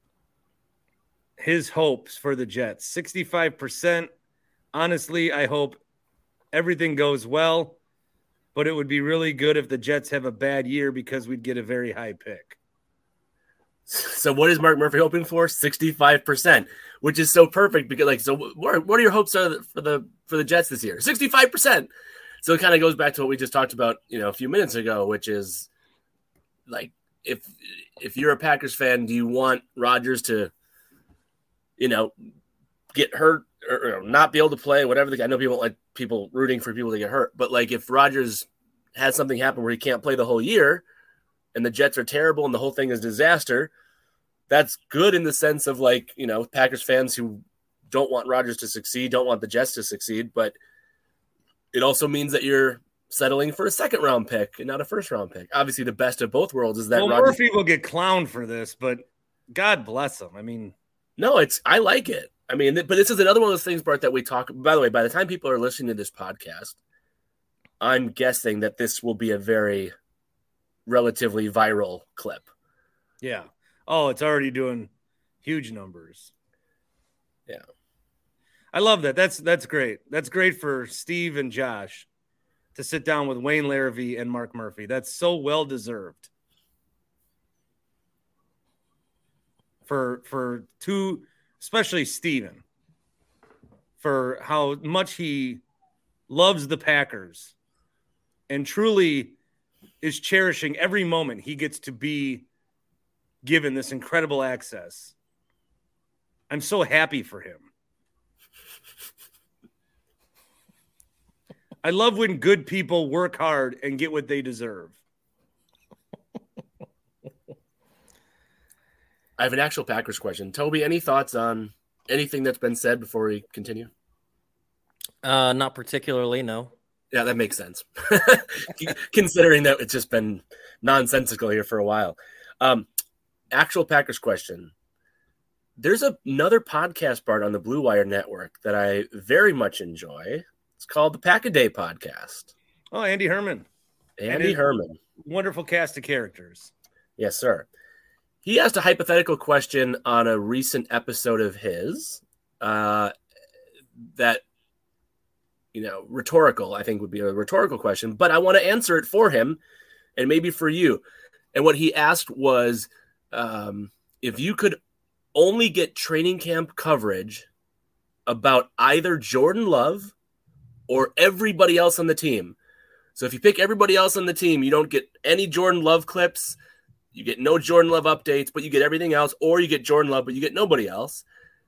His hopes for the Jets, sixty-five percent. Honestly, I hope everything goes well, but it would be really good if the Jets have a bad year because we'd get a very high pick. So what is Mark Murphy hoping for? sixty-five percent, which is so perfect because, like, so what, what are your hopes for the for the Jets this year? sixty-five percent. So it kind of goes back to what we just talked about, you know, a few minutes ago, which is like, if if you're a Packers fan, do you want Rodgers to, you know, get hurt or, or not be able to play, whatever the, I know people don't like people rooting for people to get hurt, but like if Rodgers has something happen where he can't play the whole year and the Jets are terrible and the whole thing is disaster, that's good in the sense of, like, you know, Packers fans who don't want Rodgers to succeed, don't want the Jets to succeed, but it also means that you're settling for a second round pick and not a first round pick. Obviously the best of both worlds is that well, Rodgers- Murphy will get clowned for this, but God bless him. I mean, no, it's, I like it. I mean, but this is another one of those things, Bart, that we talk, by the way, by the time people are listening to this podcast, I'm guessing that this will be a very relatively viral clip. Yeah. Oh, it's already doing huge numbers. Yeah. I love that. That's that's great. That's great for Steve and Josh to sit down with Wayne Larrivee and Mark Murphy. That's so well deserved. For for two, especially Steven, for how much he loves the Packers and truly is cherishing every moment he gets to be given this incredible access. I'm so happy for him. I love when good people work hard and get what they deserve. I have an actual Packers question. Toby, any thoughts on anything that's been said before we continue? Uh, not particularly, no. Yeah, that makes sense. Considering that it's just been nonsensical here for a while. Um, actual Packers question. There's a, another podcast, Bart, on the Blue Wire Network that I very much enjoy. It's called the Pack-A-Day Podcast. Oh, Andy Herman. Andy Herman. Wonderful cast of characters. Yes, sir. He asked a hypothetical question on a recent episode of his uh, that, you know, rhetorical, I think would be a rhetorical question, but I want to answer it for him and maybe for you. And what he asked was, um, if you could only get training camp coverage about either Jordan Love or everybody else on the team. So if you pick everybody else on the team, you don't get any Jordan Love clips, you get no Jordan Love updates, but you get everything else, or you get Jordan Love, but you get nobody else.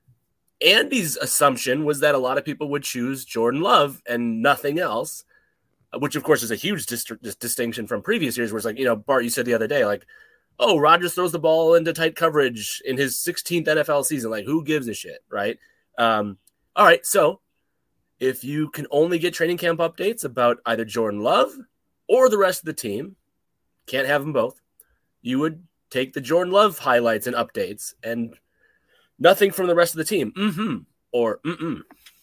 Andy's assumption was that a lot of people would choose Jordan Love and nothing else, which of course is a huge dis- dis- distinction from previous years where it's like, you know, Bart, you said the other day, like, oh, Rodgers throws the ball into tight coverage in his sixteenth N F L season. Like, who gives a shit, right? Um, all right, so if you can only get training camp updates about either Jordan Love or the rest of the team, can't have them both, you would take the Jordan Love highlights and updates and nothing from the rest of the team. Mm-hmm. Or mm-mm.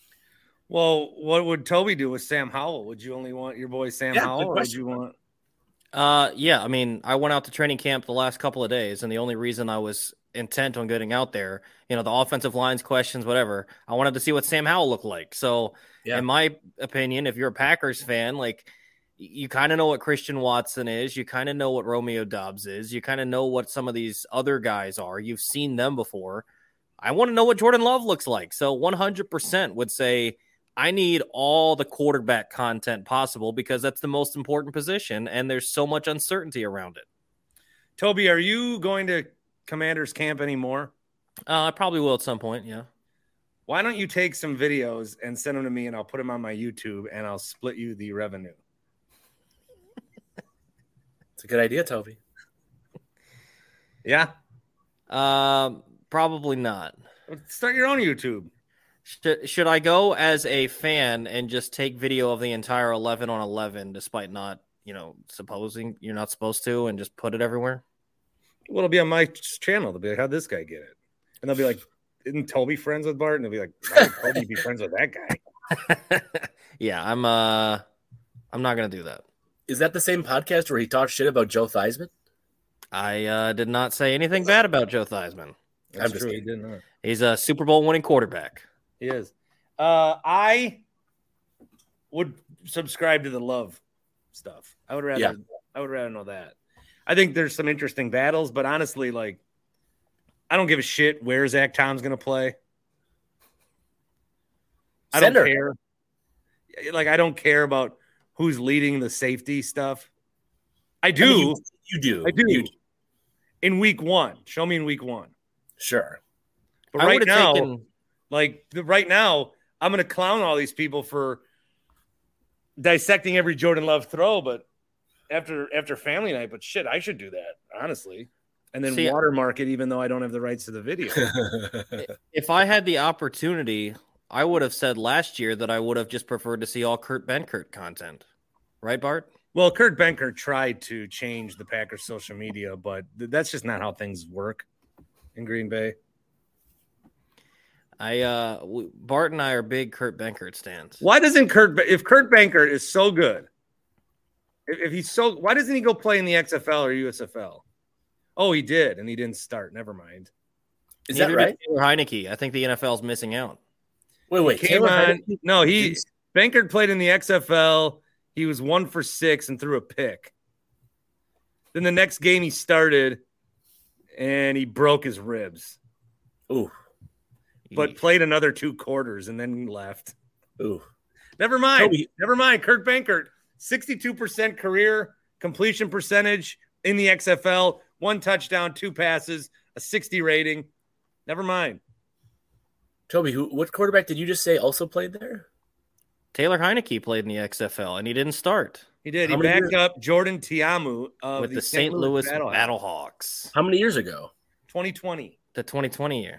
Well, what would Toby do with Sam Howell? Would you only want your boy Sam Yeah, Howell, good or would question. you want... Uh, yeah, I mean, I went out to training camp the last couple of days, and the only reason I was intent on getting out there, you know, the offensive lines questions, whatever, I wanted to see what Sam Howell looked like. So, Yeah. in my opinion, if you're a Packers fan, like, you kind of know what Christian Watson is. You kind of know what Romeo Doubs is. You kind of know what some of these other guys are. You've seen them before. I want to know what Jordan Love looks like. So one hundred percent would say I need all the quarterback content possible because that's the most important position, and there's so much uncertainty around it. Toby, are you going to Commanders camp anymore? Uh, I probably will at some point, yeah. Why don't you take some videos and send them to me, and I'll put them on my YouTube, and I'll split you the revenue. It's a good idea, Toby. Yeah? Um, probably not. Start your own YouTube. Should, should I go as a fan and just take video of the entire eleven on eleven, despite not, you know, supposing you're not supposed to, and just put it everywhere? Well, it'll be on my channel. They'll be like, how'd this guy get it? And they'll be like, isn't Toby friends with Bart? And they'll be like, why would Toby be friends with that guy? Yeah, I'm uh I'm not gonna do that. Is that the same podcast where he talks shit about Joe Theismann? I uh, did not say anything bad about Joe Theismann. That's I'm just true. He kidding. didn't know. He's a Super Bowl winning quarterback. He is. Uh, I would subscribe to the Love stuff. I would rather. Yeah. I would rather know that. I think there's some interesting battles, but honestly, like I don't give a shit where Zach Tom's going to play. I Center. don't care. Like, I don't care about who's leading the safety stuff. I do. I mean, you, you do. I do. You, in week one. Show me in week one. sure. But I right would've now, taken- like the, right now, I'm going to clown all these people for dissecting every Jordan Love throw, but after after family night, but shit, I should do that, honestly. And then See, watermark it, even though I don't have the rights to the video. If I had the opportunity, I would have said last year that I would have just preferred to see all Kurt Benkert content. Right, Bart? Well, Kurt Benkert tried to change the Packers' social media, but th- that's just not how things work in Green Bay. I uh w- Bart and I are big Kurt Benkert stands. Why doesn't Kurt, if Kurt Benkert is so good, if, if he's so, why doesn't he go play in the X F L or U S F L? Oh, he did, and he didn't start. Never mind. Is Neither that right? did Taylor Heineke. I think the N F L is missing out. Wait, wait. Came Taylor on. Heineke? No, he Benkert played in the X F L. He was one for six and threw a pick. Then the next game he started, and he broke his ribs, Ooh, but played another two quarters and then left. ooh. Never mind. Toby. Never mind. Kurt Benkert, sixty-two percent career completion percentage in the X F L, one touchdown, two passes, a sixty rating. Never mind. Toby, who? What quarterback did you just say also played there? Taylor Heineke played in the X F L, and he didn't start He did. How He many backed years- up Jordan Tiamu of with the, the Saint Louis Battlehawks. Battlehawks. How many years ago? twenty twenty. The twenty twenty year.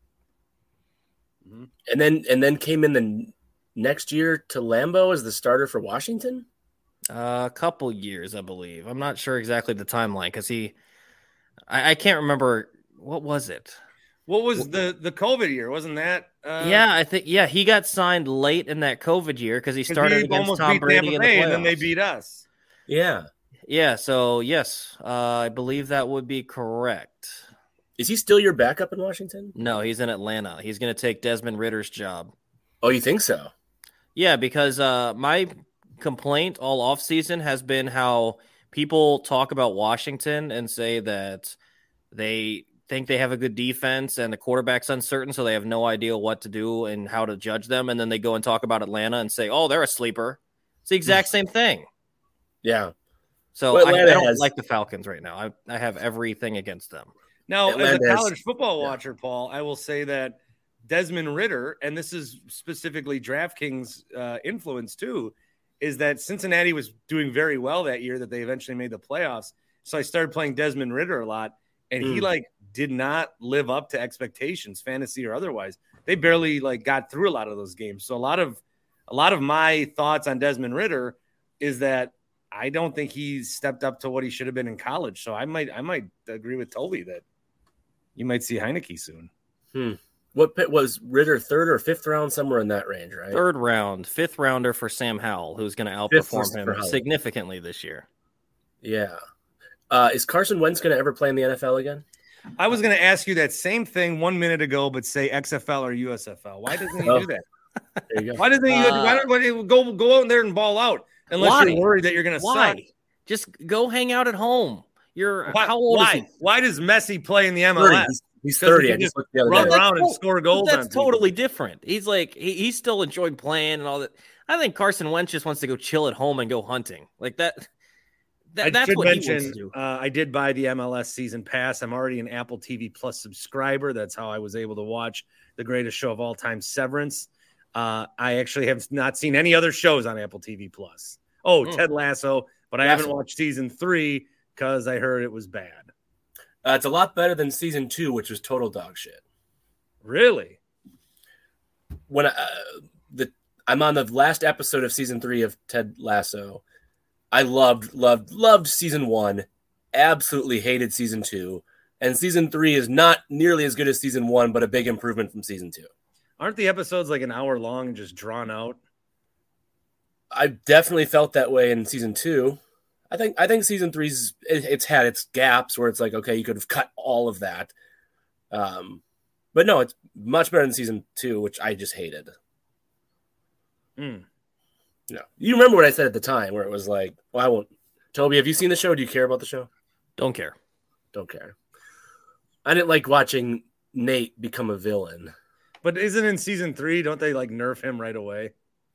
And then and then came in the n- next year to Lambeau as the starter for Washington. Uh, a couple years, I believe. I'm not sure exactly the timeline because he, I, I can't remember what was it. What was the, the COVID year? Wasn't that? Uh, yeah, I think yeah he got signed late in that COVID year because he 'cause started we against almost Tom beat Brady Tampa in the Bay, playoffs. and then they beat us. Yeah. Yeah, so yes, uh, I believe that would be correct. Is he still your backup in Washington? No, he's in Atlanta. He's going to take Desmond Ritter's job. Oh, you think so? Yeah, because uh, my complaint all offseason has been how people talk about Washington and say that they think they have a good defense and the quarterback's uncertain, so they have no idea what to do and how to judge them. And then they go and talk about Atlanta and say, oh, they're a sleeper. It's the exact same thing. Yeah. So Well, I, I Atlanta don't has- like the Falcons right now. I, I have everything against them. Now, Atlanta as a has- college football yeah. watcher, Paul, I will say that Desmond Ritter, and this is specifically DraftKings uh, influence too, is that Cincinnati was doing very well that year that they eventually made the playoffs. So I started playing Desmond Ritter a lot, and he Mm. like did not live up to expectations, fantasy or otherwise. They barely like got through a lot of those games. So a lot of a lot of my thoughts on Desmond Ritter is that I don't think he's stepped up to what he should have been in college. So I might I might agree with Toby that you might see Heineke soon. Hmm. What pit was Ritter, third or fifth round, somewhere in that range, right? Third round, fifth rounder for Sam Howell, who's going to Fifth outperform for him Howell. significantly this year. Yeah. Uh, is Carson Wentz going to ever play in the N F L again? I was going to ask you that same thing one minute ago, but say X F L or U S F L. Why doesn't he Oh. do that? There you go. Why doesn't he Uh, why don't, why don't he go go out there and ball out unless Why? you're worried that you're going to Why? suck? Just go hang out at home. You're Why, how old why? is he? Why does Messi play in the M L thirty. S? He's, he's 'Cause thirty. he I can just looked the other run day. That's around and to- score goals. But on that's people. totally different. He's like he, he's still enjoying playing and all that. I think Carson Wentz just wants to go chill at home and go hunting. Like that. that I that's should what mention, he wants to do. Uh, I did buy the M L S season pass. I'm already an Apple T V Plus subscriber. That's how I was able to watch the greatest show of all time, Severance. Uh, I actually have not seen any other shows on Apple T V Plus. Oh, Hmm. Ted Lasso, but I Lasso. haven't watched season three because I heard it was bad. Uh, it's a lot better than season two, which was total dog shit. Really? When I, uh, the I'm on the last episode of season three of Ted Lasso. I loved, loved, loved season one. Absolutely hated season two, and season three is not nearly as good as season one, but a big improvement from season two. Aren't the episodes like an hour long and just drawn out? I definitely felt that way in season two. I think I think season three's it, it's had its gaps where it's like, okay, you could have cut all of that. Um, but no, it's much better than season two, which I just hated. Mm. No, you remember what I said at the time, where it was like, well, I won't. Toby, have you seen the show? Do you care about the show? Don't care. Don't care. I didn't like watching Nate become a villain. But isn't in season three? Don't they like nerf him right away?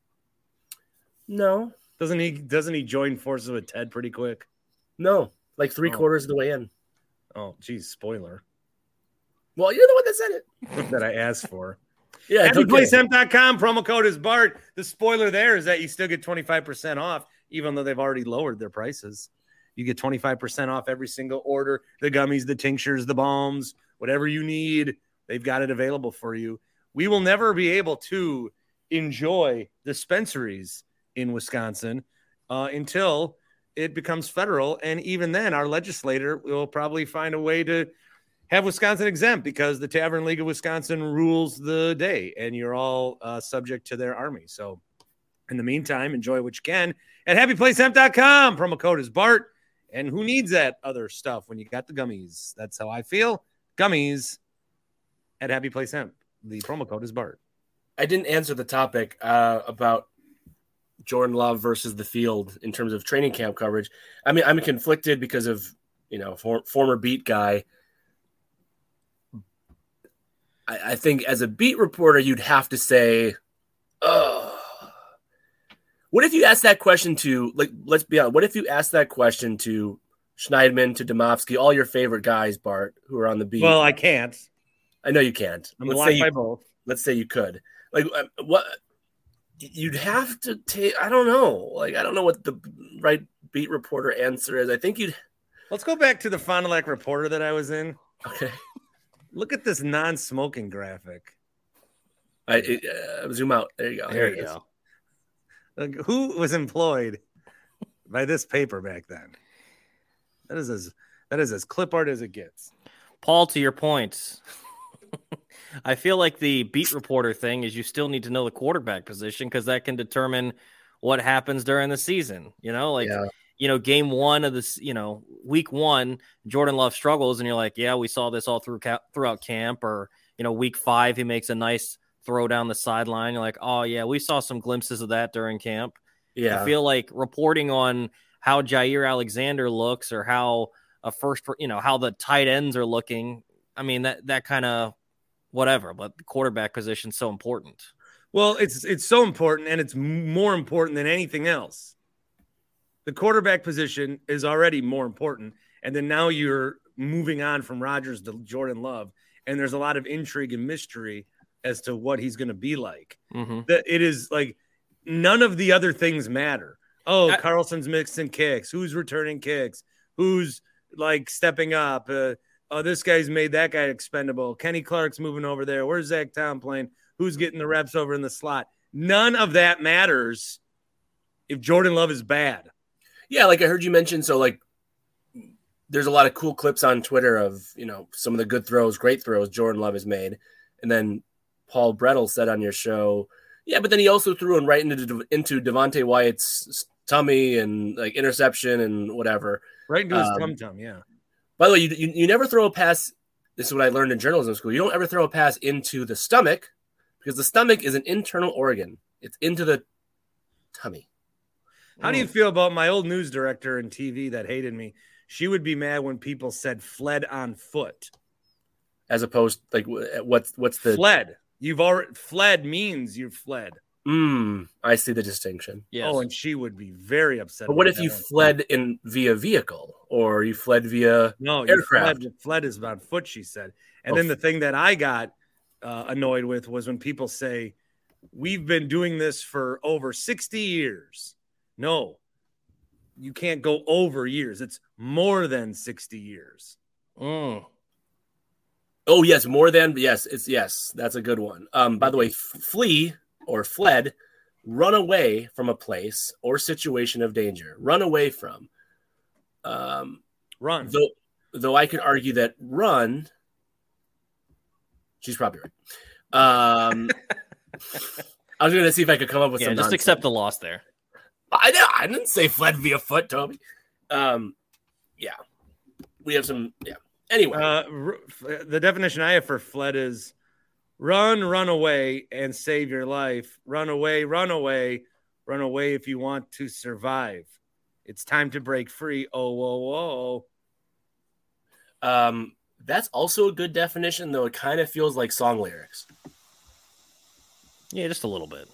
No, doesn't he? Doesn't he join forces with Ted pretty quick? No, like three oh. quarters of the way in. Oh, geez, spoiler. Well, you're the one that said it. that I asked for. Yeah, happy place hemp dot com, promo code is Bart. The spoiler there is that you still get twenty-five percent off, even though they've already lowered their prices. You get twenty-five percent off every single order. The gummies, the tinctures, the balms, whatever you need, they've got it available for you. We will never be able to enjoy dispensaries in Wisconsin uh, until it becomes federal. And even then, our legislator will probably find a way to have Wisconsin exempt because the Tavern League of Wisconsin rules the day and you're all uh, subject to their army. So in the meantime, enjoy what you can at happy place hemp dot com. Promo code is Bart. And who needs that other stuff when you got the gummies? That's how I feel. Gummies at Happy Place Hemp. The promo code is Bart. I didn't answer the topic uh, about Jordan Love versus the field in terms of training camp coverage. I mean, I'm conflicted because of, you know, for, former beat guy. I, I think as a beat reporter, you'd have to say, oh, what if you ask that question to, like, let's be honest, what if you ask that question to Schneidman, to Domofsky, all your favorite guys, Bart, who are on the beat? Well, I can't. I know you can't. I'm let's blocked say by you, both. Let's say you could. Like, what? You'd have to take, I don't know. Like, I don't know what the right beat reporter answer is. I think you'd. Let's go back to the Fond du Lac Reporter that I was in. Okay. Look at this non-smoking graphic. I uh, zoom out. There you go. There, there you go. Like, who was employed by this paper back then? That is as that is as clip art as it gets. Paul, to your point, I feel like the beat reporter thing is you still need to know the quarterback position because that can determine what happens during the season. You know, like, yeah. you know, game one of this, you know, week one, Jordan Love struggles and you're like, yeah, we saw this all through ca- throughout camp, or, you know, week five, he makes a nice throw down the sideline. You're like, oh yeah, we saw some glimpses of that during camp. Yeah. I feel like reporting on how Jair Alexander looks or how a first, you know, how the tight ends are looking. I mean, that, that kind of whatever, but the quarterback position is so important. Well, it's, it's so important, and it's more important than anything else. The quarterback position is already more important. And then now you're moving on from Rodgers to Jordan Love. And there's a lot of intrigue and mystery as to what he's going to be like. Mm-hmm. That it is like none of the other things matter. Oh, I, Carlson's mixing kicks. Who's returning kicks? Who's like stepping up? Uh, oh, this guy's made that guy expendable. Kenny Clark's moving over there. Where's Zach Tom playing? Who's getting the reps over in the slot? None of that matters if Jordan Love is bad. Yeah, like I heard you mention, so like there's a lot of cool clips on Twitter of, you know, some of the good throws, great throws Jordan Love has made. And then Paul Brettel said on your show, yeah, but then he also threw him right into into Devontae Wyatt's tummy and like interception and whatever. Right into his um, tum-tum, yeah. By the way, you, you you never throw a pass. This is what I learned in journalism school. You don't ever throw a pass into the stomach because the stomach is an internal organ. It's into the tummy. How do you feel about my old news director in T V that hated me? She would be mad when people said fled on foot. As opposed, like, what's what's the fled? You've already fled means you've fled. Mm, I see the distinction. Yes. Oh, and she would be very upset. But what if you one. fled in via vehicle, or you fled via no aircraft? You fled, fled is about foot, she said. And oh. then the thing that I got uh, annoyed with was when people say, "We've been doing this for over sixty years." No, you can't go over years. It's more than sixty years. Mm. Oh, yes, more than. Yes, it's yes. That's a good one. Um, by the way, f- flee or fled, run away from a place or situation of danger. Run away from. Um, run. Though, though I could argue that run. She's probably right. Um, I was going to see if I could come up with yeah, some. Just nonsense. accept the loss there. I know. I didn't say fled via foot, Toby. Um, yeah, we have some. Yeah. Anyway, uh, r- the definition I have for fled is run, run away, and save your life. Run away, run away, run away if you want to survive. It's time to break free. Oh, whoa, whoa. Um, That's also a good definition, though it kind of feels like song lyrics. Yeah, just a little bit.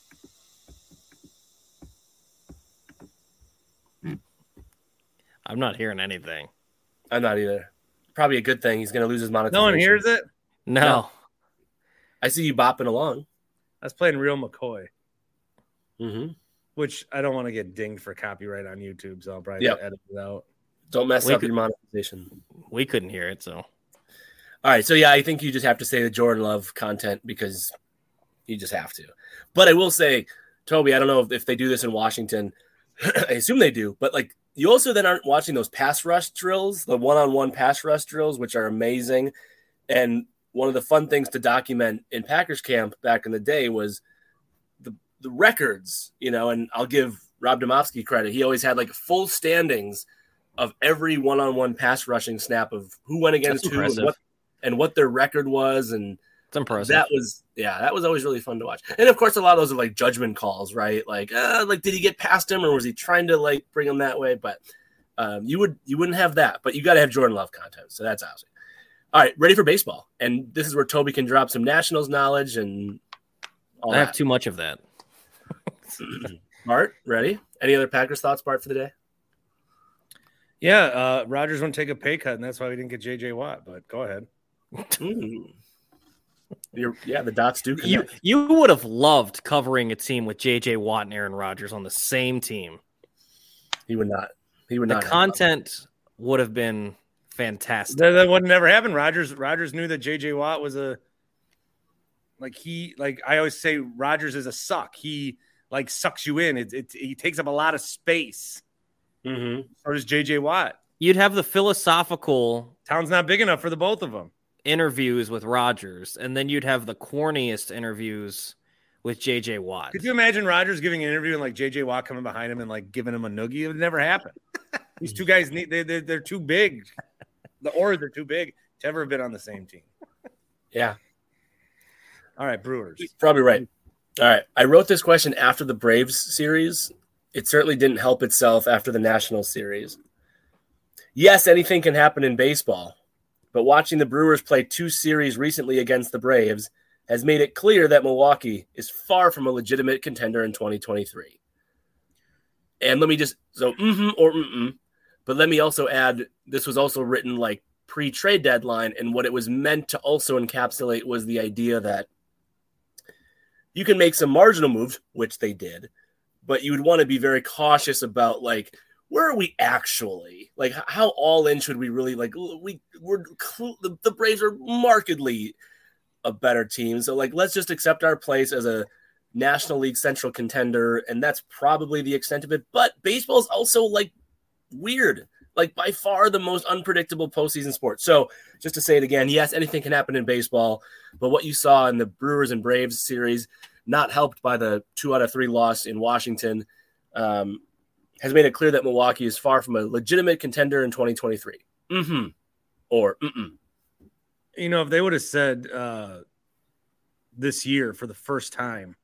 I'm not hearing anything. I'm not either. Probably a good thing. He's going to lose his monetization. No one hears it? No. No. I see you bopping along. I was playing Real McCoy, Mm-hmm. which I don't want to get dinged for copyright on YouTube, so I'll probably Yep. edit it out. Don't mess We up could- your monetization. We couldn't hear it, so. All right. So, yeah, I think you just have to say the Jordan Love content because you just have to. But I will say, Toby, I don't know if, if they do this in Washington. I assume they do. But, like, you also then aren't watching those pass rush drills, the one-on-one pass rush drills, which are amazing. And one of the fun things to document in Packers camp back in the day was the the records, you know, and I'll give Rob Domofsky credit. He always had like full standings of every one-on-one pass rushing snap of who went against That's who and impressive. what, and what their record was. And It's impressive. that was, yeah, that was always really fun to watch. And of course, a lot of those are like judgment calls, right? Like, uh, like, did he get past him or was he trying to like bring him that way? But um, you would, you wouldn't have that, but you got to have Jordan Love content. So that's awesome. All right, ready for baseball. And this is where Toby can drop some Nationals knowledge and all I have that. too much of that. Bart, ready? Any other Packers thoughts, Bart, for the day? Yeah, uh, Rodgers won't take a pay cut, and that's why we didn't get J J Watt, but go ahead. Mm. You're, yeah, the dots do You connect. you would have loved covering a team with J J Watt and Aaron Rodgers on the same team. He would not. He would The not. have content would have been fantastic. That, that would never happen. Rodgers Rodgers knew that J J Watt was a like he like I always say Rodgers is a suck. He like sucks you in. It, it he takes up a lot of space. that. Mhm. Or does J J Watt? You'd have the philosophical Town's not big enough for the both of them. interviews with Rodgers, and then you'd have the corniest interviews with J J Watt. Could you imagine Rodgers giving an interview and like J J Watt coming behind him and like giving him a noogie? It would never happen. These two guys need they they're, they're too big. The or they're too big to ever have been on the same team. Yeah, All right, Brewers. probably right. All right. I wrote this question after the Braves series. It certainly didn't help itself after the National series. Yes, anything can happen in baseball, but watching the Brewers play two series recently against the Braves has made it clear that Milwaukee is far from a legitimate contender in twenty twenty-three. And let me just, so mm-hmm or mm-mm, but let me also add, this was also written like pre-trade deadline, and what it was meant to also encapsulate was the idea that you can make some marginal moves, which they did, but you would want to be very cautious about like, where are we actually? Like, how all in should we really like? We we're the, the Braves are markedly a better team, so like, let's just accept our place as a National League Central contender, and that's probably the extent of it. But baseball is also like weird, like by far the most unpredictable postseason sport. So just to say it again, yes, anything can happen in baseball, but what you saw in the Brewers and Braves series, not helped by the two out of three loss in Washington, um, has made it clear that Milwaukee is far from a legitimate contender in twenty twenty-three. Mm-hmm. Or mm-mm. You know, if they would have said uh, this year for the first time,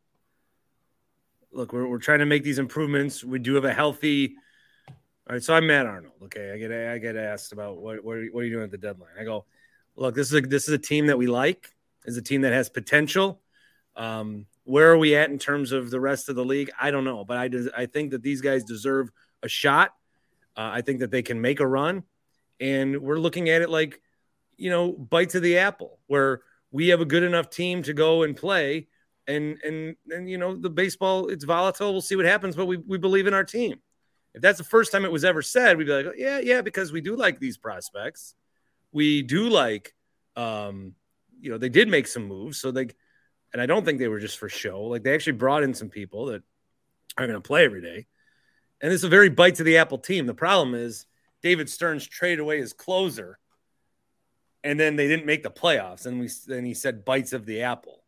look, we're, we're trying to make these improvements. We do have a healthy. All right, so I'm Matt Arnold. Okay, I get I get asked about what what are, what are you doing at the deadline? I go, look, this is a, this is a team that we like. Is a team that has potential. Um, where are we at in terms of the rest of the league? I don't know, but I des- I think that these guys deserve a shot. Uh, I think that they can make a run, and we're looking at it like, you know, bites of the apple, where we have a good enough team to go and play, and and and you know, the baseball, it's volatile. We'll see what happens, but we we believe in our team. If that's the first time it was ever said, we'd be like, yeah, yeah, because we do like these prospects. We do like, um, you know, they did make some moves, so they. And I don't think they were just for show. Like, they actually brought in some people that are going to play every day. And it's a very bite to the apple team. The problem is David Stearns traded away his closer, and then they didn't make the playoffs. And we then he said bites of the apple.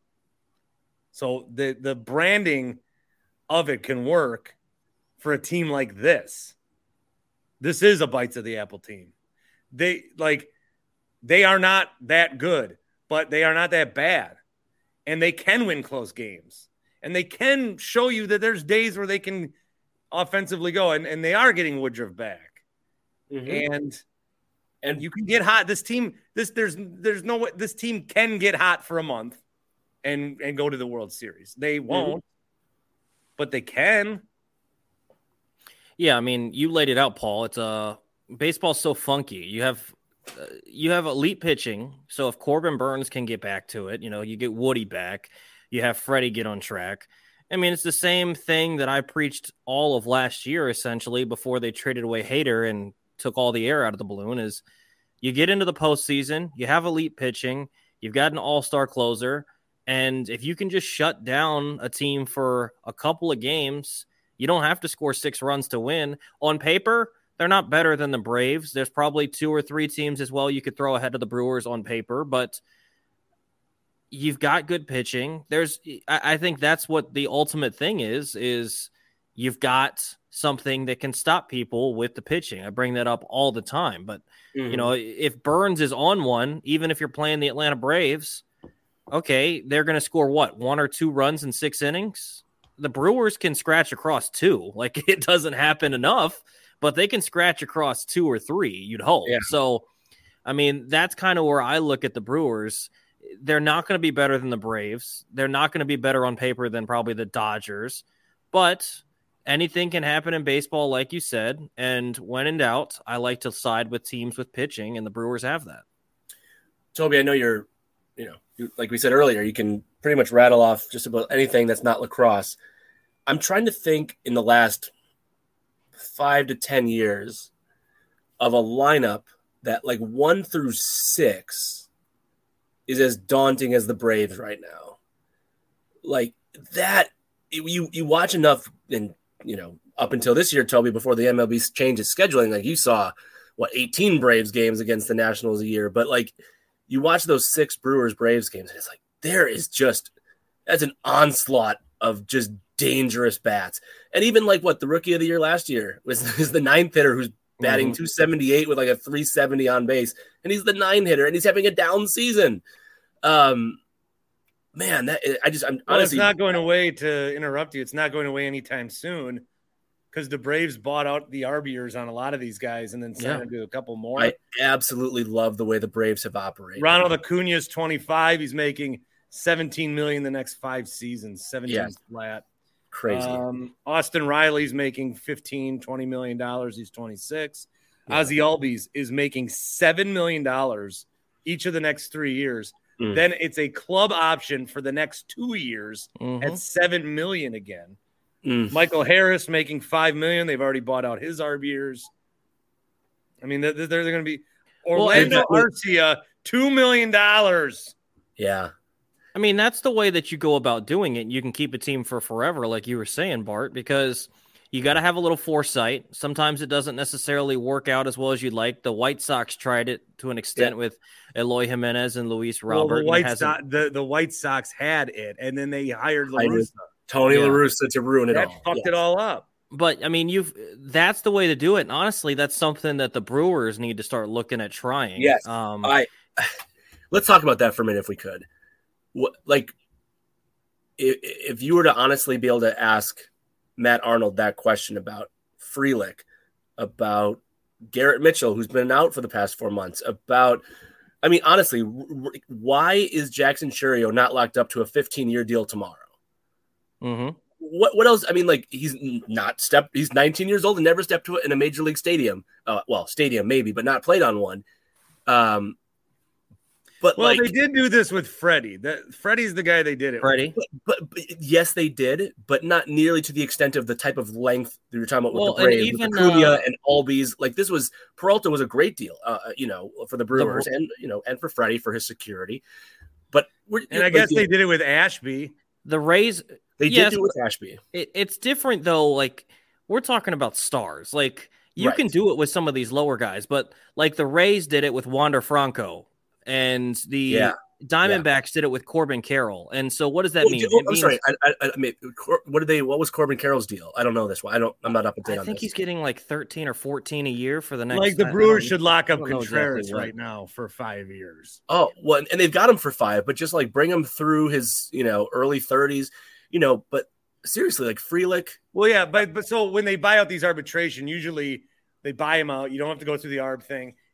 So the the branding of it can work for a team like this. This is a bites of the apple team. They like they are not that good, but they are not that bad. And they can win close games. And they can show you that there's days where they can offensively go. And, and they are getting Woodruff back. Mm-hmm. And And you can get hot. This team, this there's there's no way this team can get hot for a month and and go to the World Series. They won't, mm-hmm. but they can. Yeah, I mean, you laid it out, Paul. It's a uh, baseball's so funky. You have uh, you have elite pitching. So if Corbin Burns can get back to it, you know, you get Woody back. You have Freddie get on track. I mean, it's the same thing that I preached all of last year, essentially, before they traded away Hader and took all the air out of the balloon. Is you get into the postseason, you have elite pitching, you've got an all-star closer, and if you can just shut down a team for a couple of games, you don't have to score six runs to win. On paper, they're not better than the Braves. There's probably two or three teams as well you could throw ahead of the Brewers on paper, but you've got good pitching. There's, I, I think that's what the ultimate thing is, is you've got something that can stop people with the pitching. I bring that up all the time, but mm-hmm. you know, if Burns is on one, even if you're playing the Atlanta Braves, okay, they're going to score what, one or two runs in six innings. The Brewers can scratch across two. Like, it doesn't happen enough, but they can scratch across two or three, you'd hope. Yeah. So, I mean, that's kind of where I look at the Brewers. They're not going to be better than the Braves. They're not going to be better on paper than probably the Dodgers, but anything can happen in baseball, like you said. And when in doubt, I like to side with teams with pitching, and the Brewers have that. Toby, I know you're, you know, you, like we said earlier, you can pretty much rattle off just about anything that's not lacrosse. I'm trying to think in the last five to ten years of a lineup that like one through six is as daunting as the Braves right now. Like that, you you watch enough, and you know, up until this year, Toby, before the M L B changed its scheduling, like you saw what eighteen Braves games against the Nationals a year, but like you watch those six Brewers Braves games, and it's like there is just that's an onslaught of just dangerous bats. And even like what the rookie of the year last year was is the ninth hitter who's batting mm-hmm. two seventy-eight with like a three seventy on base, and he's the nine hitter, and he's having a down season. Um, man, that I just I'm well, honestly it's not going away. To interrupt you, it's not going away anytime soon because the Braves bought out the RBers on a lot of these guys and then signed yeah. them to a couple more. I absolutely love the way the Braves have operated. Ronald Acuna is twenty-five. He's making seventeen million the next five seasons. seventeen yes. flat. Crazy. Um, Austin Riley's making fifteen, twenty million dollars. He's twenty-six. Yeah. Ozzie Albies is making seven million dollars each of the next three years. Mm. Then it's a club option for the next two years mm-hmm. at seven million dollars again. Mm. Michael Harris making five million dollars. They've already bought out his RBers. I mean, they're, they're going to be Orlando well, Arcia, two million dollars. Yeah. I mean, that's the way that you go about doing it. You can keep a team for forever, like you were saying, Bart, because you got to have a little foresight. Sometimes it doesn't necessarily work out as well as you'd like. The White Sox tried it to an extent yeah. with Eloy Jimenez and Luis Robert. Well, the, White so- the, the White Sox had it, and then they hired La Russa. Tony yeah. La Russa to ruin it that all. fucked yes. it all up. But, I mean, you've that's the way to do it. And honestly, that's something that the Brewers need to start looking at trying. Yes. Um, I, let's talk about that for a minute if we could. What, like, if, if you were to honestly be able to ask Matt Arnold that question about Frelick, about Garrett Mitchell, who's been out for the past four months, about, I mean, honestly, why is Jackson Chourio not locked up to a fifteen-year deal tomorrow? Mm-hmm. What what else? I mean, like, he's not stepped, he's nineteen years old and never stepped to it in a major league stadium. Uh, well, stadium maybe, but not played on one. Um, But well, like, they did do this with Freddie. That Freddie's the guy they did it Freddie. with. But, but, but yes, they did, but not nearly to the extent of the type of length that you're talking about with well, the Braves, even, with Acuna uh, and Albies. Like this was Peralta was a great deal, uh, you know, for the Brewers the, and you know, and for Freddie for his security. But we're, and I like, guess they did it with Ashby. The Rays, they yes, did do it with Ashby. It, it's different though. Like we're talking about stars. Like you right. can do it with some of these lower guys, but like the Rays did it with Wander Franco, and the yeah. Diamondbacks yeah. did it with Corbin Carroll. And so what does that oh, mean? Oh, it I'm means, sorry. I, I, I mean, what did they? What was Corbin Carroll's deal? I don't know this one. I don't. I'm not up to date I on think this. he's getting like thirteen or fourteen a year for the next. Like the Brewers should lock up Contreras exactly right now for five years. Oh well, and they've got him for five, but just like bring him through his, you know, early thirties, you know. But seriously, like Frelick. Well, yeah, but but so when they buy out these arbitration, usually they buy him out. You don't have to go through the arb thing.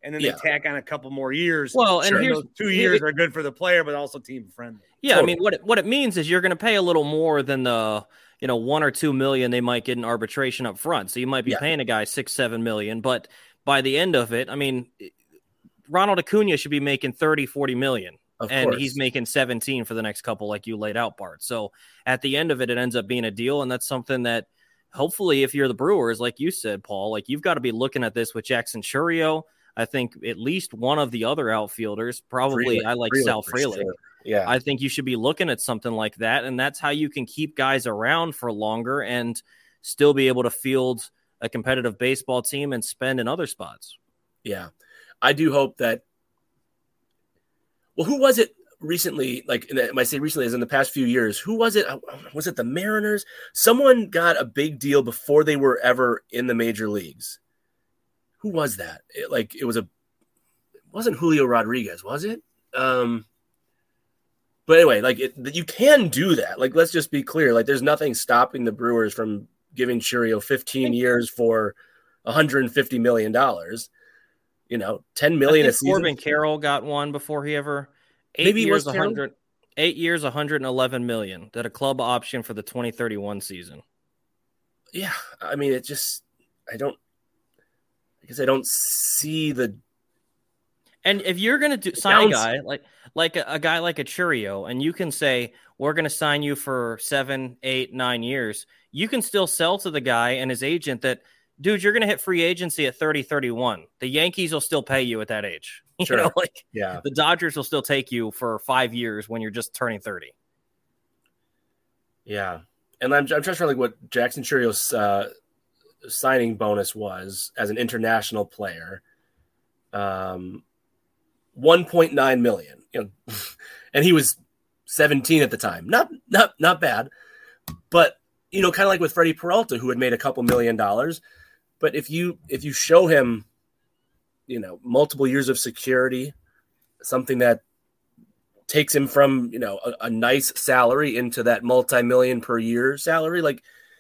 and then Yeah. they tack on a couple more years. Well, and Sure, here's those two here- years are good for the player, but also team friendly. Yeah, Totally. I mean, what it, what it means is you're going to pay a little more than the you know one or two million they might get in arbitration up front. So you might be Yeah. paying a guy six, seven million, but by the end of it, I mean, Ronald Acuna should be making thirty, forty million. Of and course. he's making seventeen for the next couple, like you laid out, Bart. So at the end of it, it ends up being a deal, and that's something that hopefully, if you're the Brewers, like you said, Paul, like you've got to be looking at this with Jackson Chourio. I think at least one of the other outfielders, probably Frelick, I like Frelick Sal for Frelick. sure. Yeah. I think you should be looking at something like that, and that's how you can keep guys around for longer and still be able to field a competitive baseball team and spend in other spots. Yeah. I do hope that. Well, who was it recently? Like, in the, when I say recently, as in the past few years, who was it? Was it the Mariners? Someone got a big deal before they were ever in the major leagues. Who was that? It, like, it was a. It wasn't Julio Rodriguez, was it? Um. But anyway, like it, you can do that. Like, let's just be clear. Like, there's nothing stopping the Brewers from giving Chourio fifteen years for one hundred fifty million dollars. You know, ten million I a think season. Corbin Carroll got one before he ever eight Maybe it years, was Carroll? one hundred, eight years, one hundred eleven million. That a club option for the twenty thirty-one season. Yeah, I mean, it just I don't. I guess I don't see the. And if you're going to do sign a Downs- guy like like a, a guy like a Chourio, and you can say we're going to sign you for seven, eight, nine years, you can still sell to the guy and his agent that, dude, you're going to hit free agency at thirty, thirty-one. The Yankees will still pay you at that age. You Sure. know, like Yeah, the Dodgers will still take you for five years when you're just turning thirty. yeah, and I'm, I'm trying to remember like what Jackson Chourio's uh, signing bonus was as an international player. Um. one point nine million, you know, and he was seventeen at the time. Not, not, not bad, but you know, kind of like with Freddie Peralta, who had made a couple million dollars. But if you, if you show him, you know, multiple years of security, something that takes him from, you know, a, a nice salary into that multi-million per year salary, like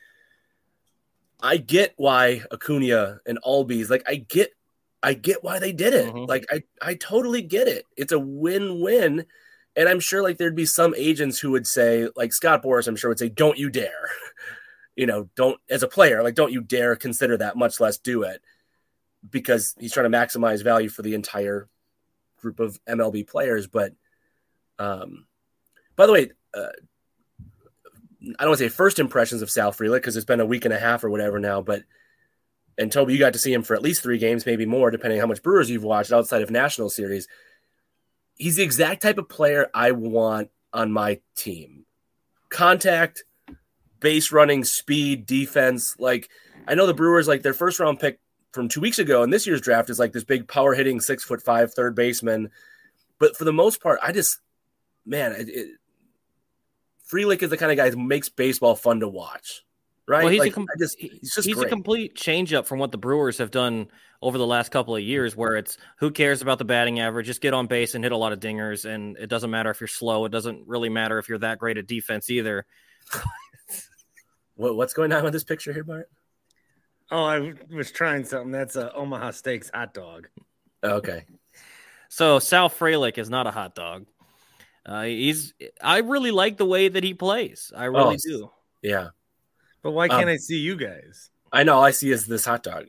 I get why Acuna and Albies, like I get, I get why they did it. Mhm. Like I, I totally get it. It's a win-win. And I'm sure like there'd be some agents who would say, like Scott Boras, I'm sure would say, don't you dare, you know, don't as a player, like, don't you dare consider that, much less do it, because he's trying to maximize value for the entire group of M L B players. But um, by the way, uh, I don't want to say first impressions of Sal Frelick, because it's been a week and a half or whatever now, but and Toby, you got to see him for at least three games, maybe more, depending on how much Brewers you've watched outside of National Series. He's the exact type of player I want on my team. Contact, base running, speed, defense. Like, I know the Brewers, like their first round pick from two weeks ago in this year's draft is like this big power hitting six foot five third baseman. But for the most part, I just, man, it, it, Frelick is the kind of guy who makes baseball fun to watch. Right? Well, he's, like, a, com- I just, he's just he's a great. complete changeup from what the Brewers have done over the last couple of years, where it's who cares about the batting average, just get on base and hit a lot of dingers, and it doesn't matter if you're slow. It doesn't really matter if you're that great at defense either. What, what's going on with this picture here, Bart? Oh, I was trying something. That's a Omaha Steaks hot dog. Okay. So Sal Frelick is not a hot dog. Uh, he's. I really like the way that he plays. I really Oh, do. Yeah. But why can't Um, I see you guys? I know. All I see is this hot dog.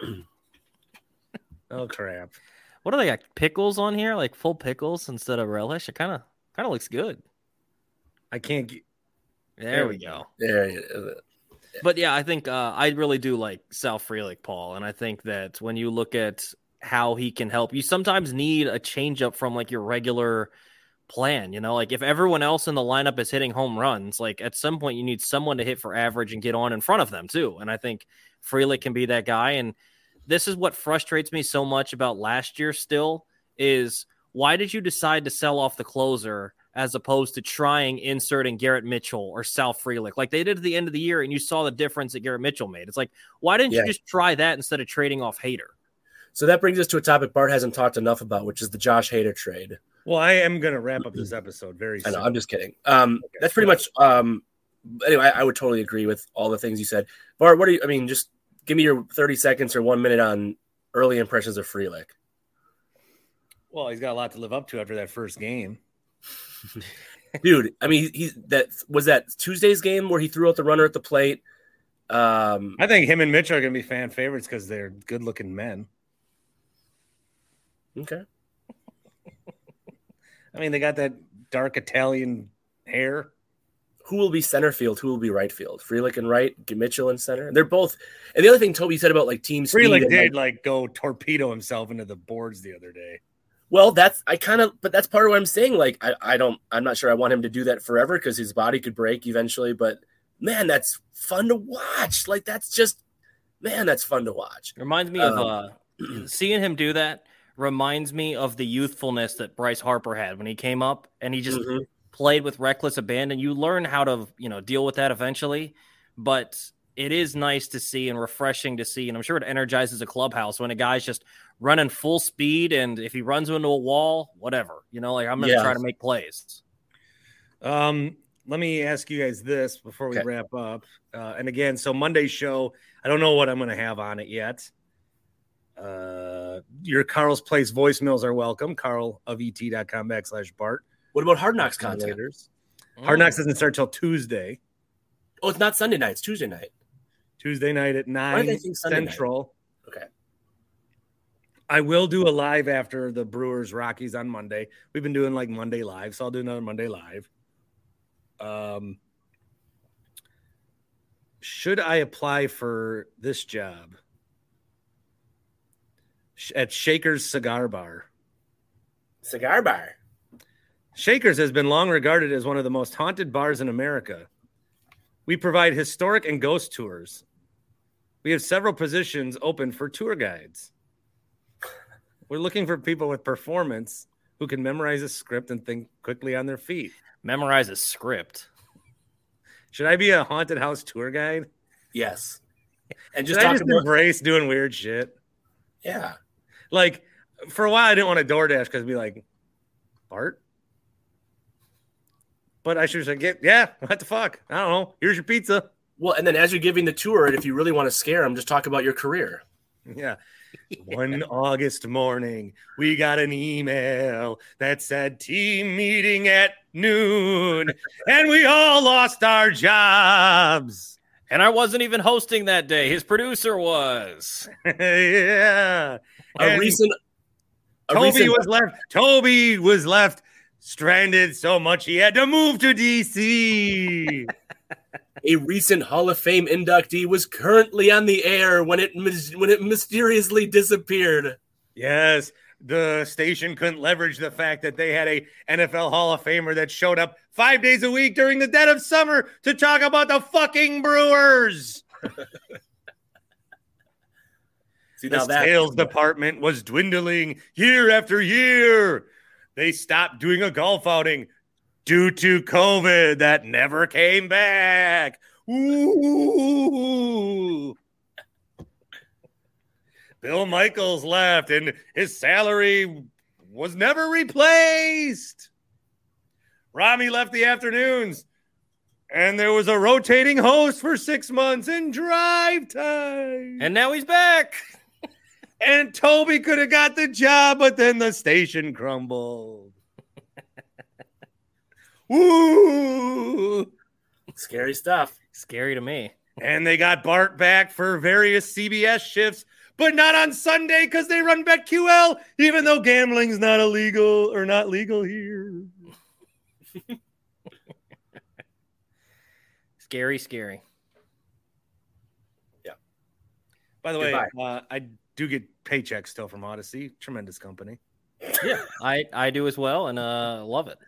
Oh crap! What do they got? Pickles on here, like full pickles instead of relish. It kind of kind of looks good. I can't get. There, There we we go. There it is. But yeah, I think uh, I really do like Sal Frelick, Paul, and I think that when you look at how he can help, you sometimes need a changeup from like your regular plan. You know, like if everyone else in the lineup is hitting home runs, like at some point you need someone to hit for average and get on in front of them too. And I think Frelick can be that guy. And this is what frustrates me so much about last year still is why did you decide to sell off the closer as opposed to trying inserting Garrett Mitchell or Sal Frelick like they did at the end of the year, and you saw the difference that Garrett Mitchell made? It's like, why didn't Yeah. you just try that instead of trading off Hader? So that brings us to a topic Bart hasn't talked enough about, which is the Josh Hader trade. Well, I am going to wrap up this episode very I soon. know, I'm just kidding. Um, Okay. that's pretty much. Um, anyway, I, I would totally agree with all the things you said, Bart. What do you? I mean, just give me your thirty seconds or one minute on early impressions of Frelick. Well, he's got a lot to live up to after that first game. Dude, I mean, he that was that Tuesday's game where he threw out the runner at the plate. Um, I think him and Mitch are going to be fan favorites because they're good-looking men. Okay. I mean, they got that dark Italian hair. Who will be center field? Who will be right field? Frelick and right, Mitchell in center. They're both. And the other thing Toby said about like team speed. Frelick did like, like go torpedo himself into the boards the other day. Well, that's I kind of, but that's part of what I'm saying. Like, I, I don't, I'm not sure I want him to do that forever because his body could break eventually. But man, that's fun to watch. Like, that's just, man, that's fun to watch. Reminds me um, of uh, seeing him do that. Reminds me of the youthfulness that Bryce Harper had when he came up and he just mm-hmm. played with reckless abandon. You learn how to, you know, deal with that eventually, but it is nice to see and refreshing to see. And I'm sure it energizes a clubhouse when a guy's just running full speed. And if he runs into a wall, whatever, you know, like I'm going to yeah. try to make plays. Um, let me ask you guys this before we okay. wrap up. Uh, and again, so Monday's show, I don't know what I'm going to have on it yet. Uh, your Carl's Place voicemails are welcome. Carl of E T dot com backslash Bart. What about Hard Knocks content? Mm. Hard Knocks doesn't start till Tuesday. Oh, it's not Sunday night. It's Tuesday night. Tuesday night at nine Central. Night? Okay. I will do a live after the Brewers Rockies on Monday. We've been doing like Monday live, so I'll do another Monday live. Um, should I apply for this job at Shaker's Cigar Bar? Cigar Bar. Shaker's has been long regarded as one of the most haunted bars in America. We provide historic and ghost tours. We have several positions open for tour guides. We're looking for people with performance who can memorize a script and think quickly on their feet. Memorize a script. Should I be a haunted house tour guide? Yes. And just Should talk I just about embrace doing weird shit? Yeah. Like, for a while, I didn't want to DoorDash because I'd be like, Bart? But I should have said, yeah, what the fuck? I don't know. Here's your pizza. Well, and then as you're giving the tour, and if you really want to scare them, just talk about your career. Yeah. One August morning, we got an email that said team meeting at noon, and we all lost our jobs. And I wasn't even hosting that day. His producer was. Yeah. A And recent a Toby recent, was left. Toby was left stranded so much he had to move to D C. a recent Hall of Fame inductee was currently on the air when it when it mysteriously disappeared. Yes, the station couldn't leverage the fact that they had a N F L Hall of Famer that showed up five days a week during the dead of summer to talk about the fucking Brewers. See, The now that sales department was dwindling year after year. They stopped doing a golf outing due to COVID that never came back. Ooh. Bill Michaels left and his salary was never replaced. Rami left the afternoons and there was a rotating host for six months in drive time. And now he's back. And Toby could have got the job, but then the station crumbled. Woo! scary stuff. Scary to me. And they got Bart back for various C B S shifts, but not on Sunday because they run BetQL, even though gambling's not illegal or not legal here. Scary, scary. Yeah. By the Goodbye. way, uh, I do get paychecks still from Odyssey. Tremendous company. Yeah, I, I do as well, and uh, love it.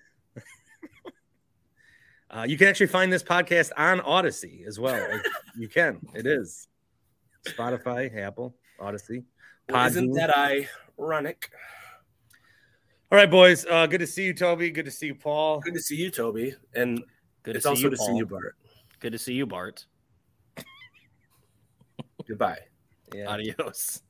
Uh, you can actually find this podcast on Odyssey as well. You can. It is. Spotify, Apple, Odyssey. Well, isn't Podbean. that ironic? All right, boys. Uh, good to see you, Toby. Good to see you, Paul. Good to see you, Toby. And Good to it's see also you, to Paul. see you, Bart. Good to see you, Bart. Goodbye. Yeah. Adios.